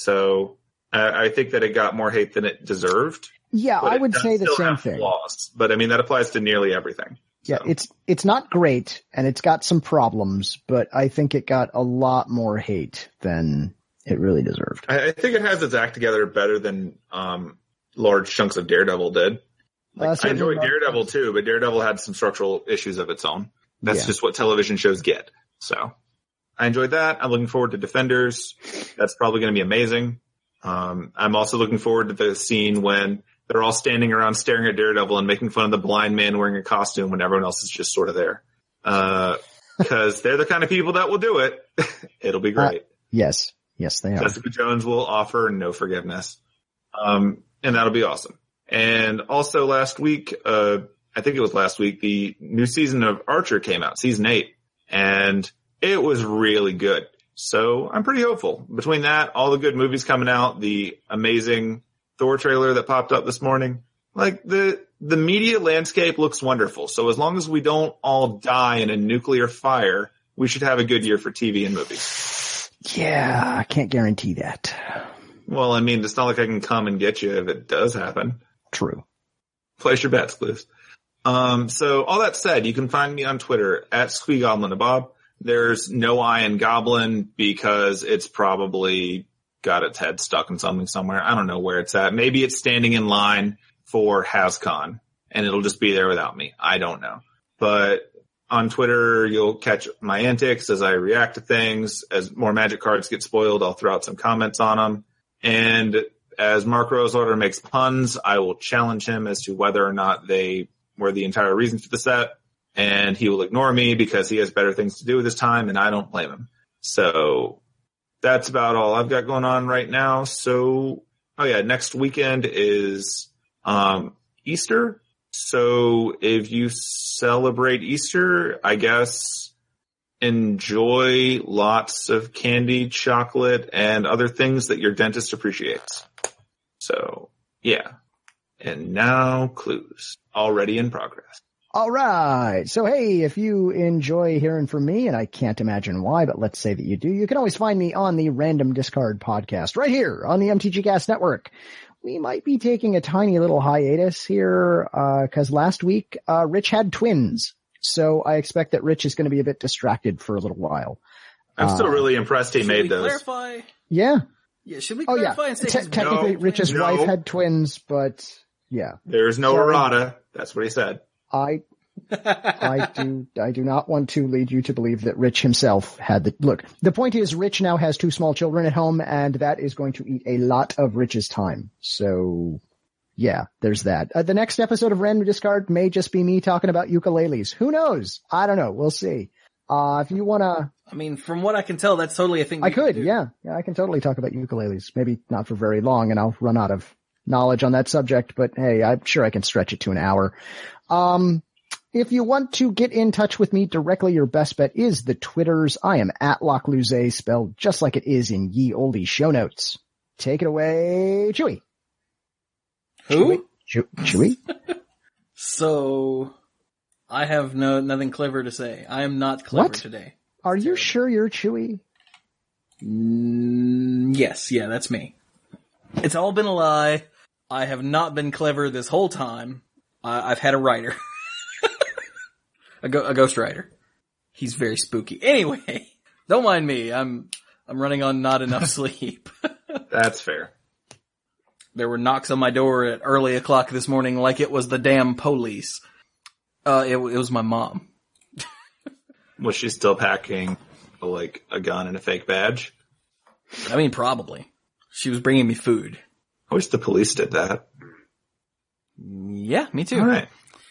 So uh, I think that it got more hate than it deserved. Yeah, but I it would does say the still same have thing. Flaws, but I mean that applies to nearly everything. Yeah, So. it's it's not great, and it's got some problems, but I think it got a lot more hate than it really deserved. I, I think it has its act together better than um, large chunks of Daredevil did. Like, Uh, I certainly enjoyed not- Daredevil too, but Daredevil had some structural issues of its own. That's Yeah. just what television shows get. So I enjoyed that. I'm looking forward to Defenders. That's probably going to be amazing. Um, I'm also looking forward to the scene when they're all standing around staring at Daredevil and making fun of the blind man wearing a costume when everyone else is just sort of there. Uh, cause they're the kind of people that will do it. It'll be great. Yes, yes, they are. Jessica Jones will offer no forgiveness. Um, and that'll be awesome. And also last week, uh, I think it was last week, the new season of Archer came out, season eight, and it was really good. So I'm pretty hopeful. Between that, all the good movies coming out, the amazing Thor trailer that popped up this morning, like the, the media landscape looks wonderful. So as long as we don't all die in a nuclear fire, we should have a good year for T V and movies. Yeah, I can't guarantee that. Well, I mean, it's not like I can come and get you if it does happen. True. Place your bets, please. Um, so all that said, you can find me on Twitter at SqueeGoblinAbob. There's no I in Goblin because it's probably got its head stuck in something somewhere. I don't know where it's at. Maybe it's standing in line for HasCon and it'll just be there without me. I don't know. But on Twitter, you'll catch my antics as I react to things. As more Magic cards get spoiled, I'll throw out some comments on them. And as Mark Rosewater makes puns, I will challenge him as to whether or not they were the entire reason for the set. And he will ignore me because he has better things to do with his time, and I don't blame him. So that's about all I've got going on right now. So, oh yeah, next weekend is um Easter. So if you celebrate Easter, I guess enjoy lots of candy, chocolate, and other things that your dentist appreciates. So, yeah. And now clues. Already in progress. All right. So, hey, if you enjoy hearing from me, and I can't imagine why, but let's say that you do, you can always find me on the Random Discard podcast right here on the M T G Cast Network. We might be taking a tiny little hiatus here, uh, cause last week, uh, Rich had twins. So I expect that Rich is going to be a bit distracted for a little while. I'm still Uh, really impressed he Should made we those. clarify? Yeah. Yeah, should we Oh yeah. clarify and say Te- his technically No. Rich's No. wife had twins, but yeah, There's no Sorry. errata. That's what he said. I I do, I do not want to lead you to believe that Rich himself had the, look, the point is Rich now has two small children at home and that is going to eat a lot of Rich's time. So yeah, there's that. Uh, the next episode of Random Discard may just be me talking about ukuleles. Who knows? I don't know. We'll see. Uh, if you wanna, I mean, from what I can tell, that's totally a thing. I we can could, do. yeah, yeah, I can totally talk about ukuleles. Maybe not for very long and I'll run out of knowledge on that subject, but hey, I'm sure I can stretch it to an hour. Um, If you want to get in touch with me directly, your best bet is the Twitters. I am at Lockluze, spelled just like it is in ye olde show notes. Take it away, Chewy. Who? Chewy? Chewy? So, I have no nothing clever to say. I am not clever What? today. Are you sure you're Chewy? Mm, yes, yeah, that's me. It's all been a lie. I have not been clever this whole time. I, I've had a writer. a, go- a Ghost Rider. He's very spooky. Anyway, don't mind me. I'm I'm running on not enough sleep. That's fair. There were knocks on my door at early o'clock this morning like it was the damn police. Uh, it, it was my mom. Was she still packing, like, a gun and a fake badge? I mean, probably. She was bringing me food. I wish the police did that. Yeah, me too. All right.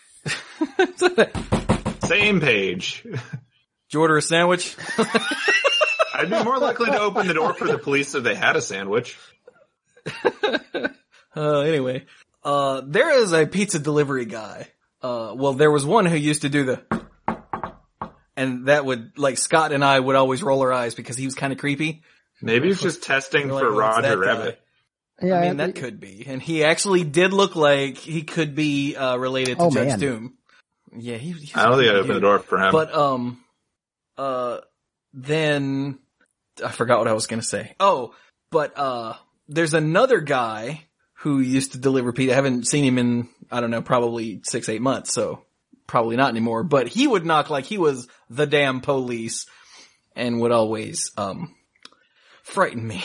Same page. Did you order a sandwich? I'd be more likely to open the door for the police if they had a sandwich. uh, anyway, uh, there is a pizza delivery guy. Uh, well, there was one who used to do the, and that would, like, Scott and I would always roll our eyes because he was kind of creepy. Maybe he's just testing Like, for well, it's Roger that guy. Rabbit. Yeah, I mean, that could be. And he actually did look like he could be, uh, related to Oh, Judge man. Doom. Yeah, he, he was I don't think I'd a open the dude. door for him. But, um, uh, then, I forgot what I was gonna say. Oh, but, uh, there's another guy who used to deliver pizza. I haven't seen him in, I don't know, probably six, eight months, so probably not anymore. But he would knock like he was the damn police and would always, um, frighten me.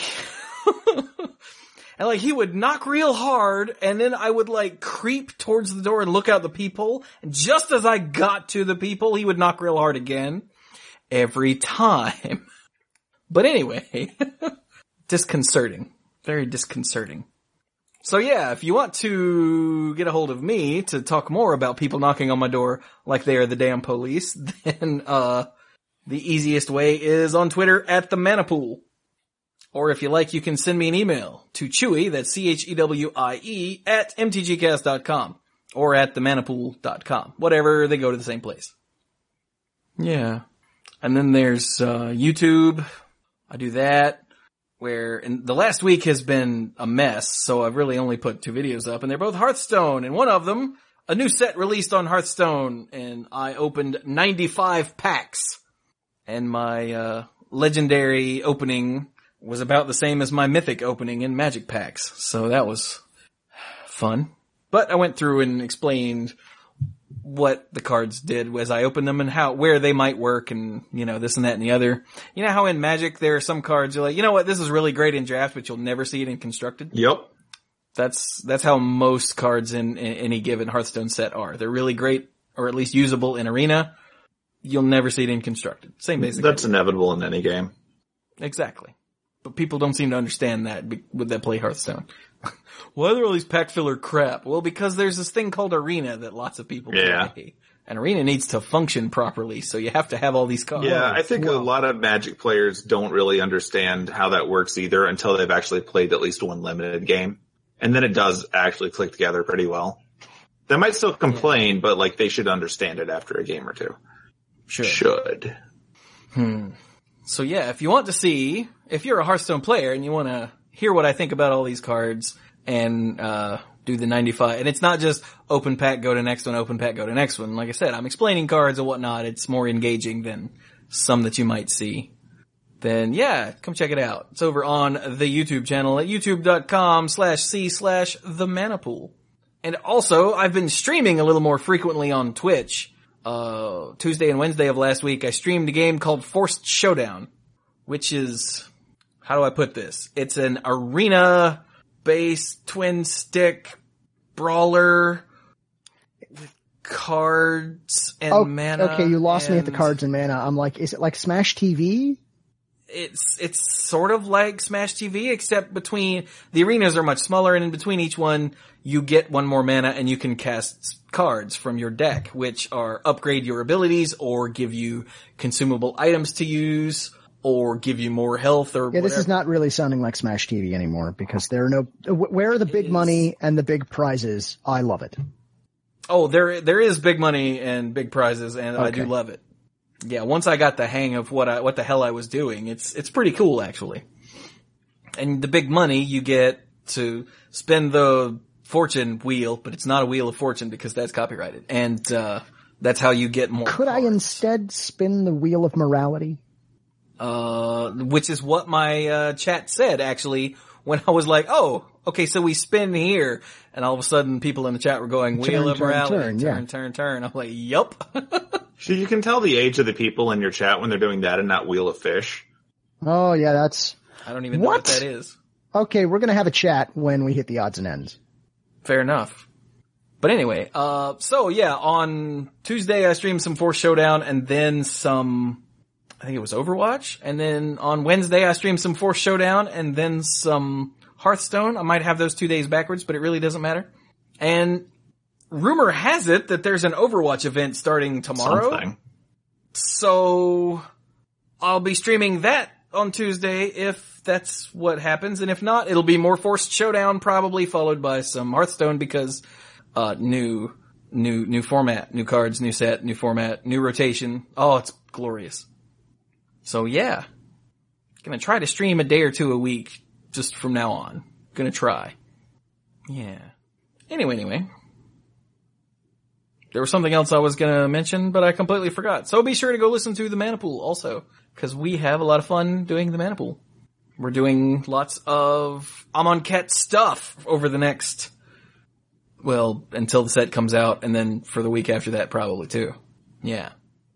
And like he would knock real hard and then I would like creep towards the door and look out the peephole. And just as I got to the peephole, he would knock real hard again. Every time. But anyway, disconcerting. Very disconcerting. So yeah, if you want to get a hold of me to talk more about people knocking on my door like they are the damn police, then, uh, the easiest way is on Twitter at the Manapool. Or if you like, you can send me an email to Chewie, that's C H E W I E, at m t g cast dot com. Or at the manapool dot com. Whatever, they go to the same place. Yeah. And then there's, uh, YouTube. I do that. Where, and the last week has been a mess, so I've really only put two videos up, and they're both Hearthstone, and one of them, a new set released on Hearthstone, and I opened ninety-five packs. And my, uh, legendary opening was about the same as my mythic opening in Magic packs. So that was fun. But I went through and explained what the cards did as I opened them and how, where they might work and, you know, this and that and the other. You know how in Magic there are some cards you're like, you know what, this is really great in draft, but you'll never see it in Constructed? Yep. That's, that's how most cards in, in any given Hearthstone set are. They're really great, or at least usable in Arena. You'll never see it in Constructed. Same basic. That's inevitable in any game. Exactly. But people don't seem to understand that be- with that play Hearthstone. Why are there all these pack filler crap? Well, because there's this thing called Arena that lots of people Yeah. play. And Arena needs to function properly, so you have to have all these cards. Yeah, I think a lot of Magic players don't really understand how that works either until they've actually played at least one limited game. And then it does actually click together pretty well. They might still complain, but like they should understand it after a game or two. Should. Should. Hmm. So yeah, if you want to see, if you're a Hearthstone player and you want to hear what I think about all these cards and, uh, do the ninety-five, and it's not just open pack, go to next one, open pack, go to next one. Like I said, I'm explaining cards and whatnot. It's more engaging than some that you might see. Then yeah, come check it out. It's over on the YouTube channel at youtube.com slash c slash the Manapool. And also, I've been streaming a little more frequently on Twitch. Uh, Tuesday and Wednesday of last week, I streamed a game called Forced Showdown, which is, how do I put this? It's an arena-based twin-stick brawler with cards and Oh, mana. okay, you lost me at the and cards and mana. I'm like, is it like Smash T V? It's, it's sort of like Smash T V, except between, the arenas are much smaller, and in between each one, you get one more mana and you can cast cards from your deck, which are upgrade your abilities or give you consumable items to use or give you more health or Yeah, whatever. this is not really sounding like Smash T V anymore because there are no, where are the big is. money and the big prizes? I love it. Oh, there, there is big money and big prizes, and I do Okay. love it. Yeah, once I got the hang of what I, what the hell I was doing, it's, it's pretty cool actually. And the big money, you get to spend the fortune wheel, but it's not a wheel of fortune because that's copyrighted. And, uh, that's how you get more Could I cards. instead spin the wheel of morality? Uh, which is what my, uh, chat said actually when I was like, oh, okay, so we spin here, and all of a sudden people in the chat were going, Wheel Turn, of turn, Morality, turn, turn, yeah. turn, turn. I'm like, yup. So you can tell the age of the people in your chat when they're doing that and not Wheel of Fish. Oh yeah, that's I don't even know what What? that is. okay. We're gonna have a chat when we hit the odds and ends. Fair enough. But anyway, uh, so yeah, on Tuesday I streamed some Force Showdown and then some, I think it was Overwatch. And then on Wednesday I streamed some Force Showdown and then some Hearthstone. I might have those two days backwards, but it really doesn't matter. And rumor has it that there's an Overwatch event starting tomorrow. Something. So I'll be streaming that on Tuesday if that's what happens. And if not, it'll be more Forced Showdown probably, followed by some Hearthstone because uh new new new format, new cards, new set, new format, new rotation. Oh, it's glorious. So yeah. Gonna try to stream a day or two a week just from now on. Gonna try. Yeah. Anyway, anyway. There was something else I was gonna mention, but I completely forgot. So be sure to go listen to the Mana Pool also, because we have a lot of fun doing the Mana Pool. We're doing lots of Amonkhet stuff over the next, well, until the set comes out, and then for the week after that probably too. Yeah.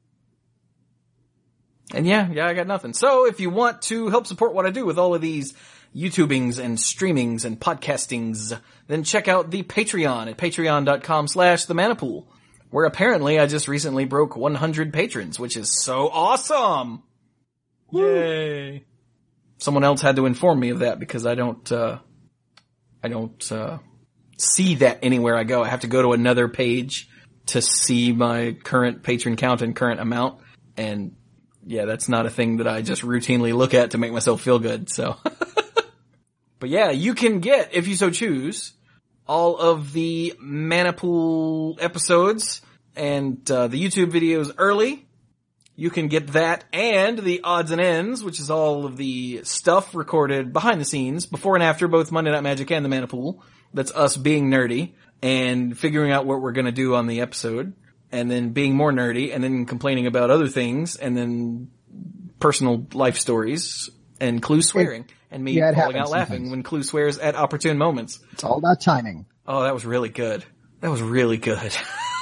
And yeah, yeah, I got nothing. So if you want to help support what I do with all of these YouTubings and streamings and podcastings, then check out the Patreon at patreon.com slash the Mana Pool, where apparently I just recently broke one hundred patrons, which is so awesome! Yay! Someone else had to inform me of that because I don't, uh, I don't, uh, see that anywhere I go. I have to go to another page to see my current patron count and current amount. And yeah, that's not a thing that I just routinely look at to make myself feel good, so. But yeah, you can get, if you so choose, all of the Mana Pool episodes and, uh, the YouTube videos early. You can get that and the odds and ends, which is all of the stuff recorded behind the scenes, before and after both Monday Night Magic and the Mana Pool. That's us being nerdy and figuring out what we're gonna do on the episode, and then being more nerdy, and then complaining about other things, and then personal life stories, and Clue swearing, and me Yeah, it falling happens out laughing sometimes. when Clue swears at opportune moments. It's all about timing. Oh, that was really good. That was really good.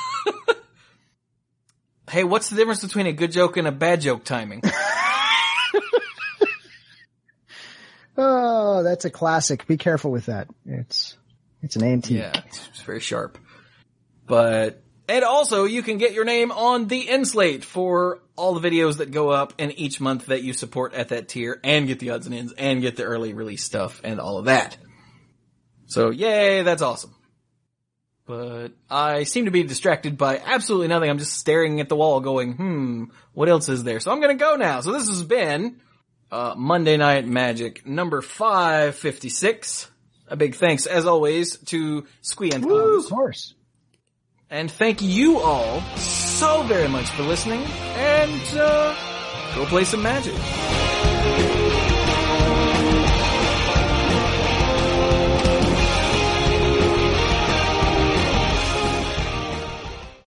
Hey, what's the difference between a good joke and a bad joke timing? Oh, that's a classic. Be careful with that. It's it's an antique. Yeah, it's, it's very sharp. But, and also you can get your name on the end slate for all the videos that go up in each month that you support at that tier, and get the odds and ends, and get the early release stuff, and all of that. So, yay, that's awesome. But I seem to be distracted by absolutely nothing. I'm just staring at the wall going, hmm, what else is there? So I'm gonna go now. So this has been, uh, Monday Night Magic number five fifty-six. A big thanks, as always, to Squee and Woo, Pons. of course. And thank you all so very much for listening, and, uh, go play some Magic.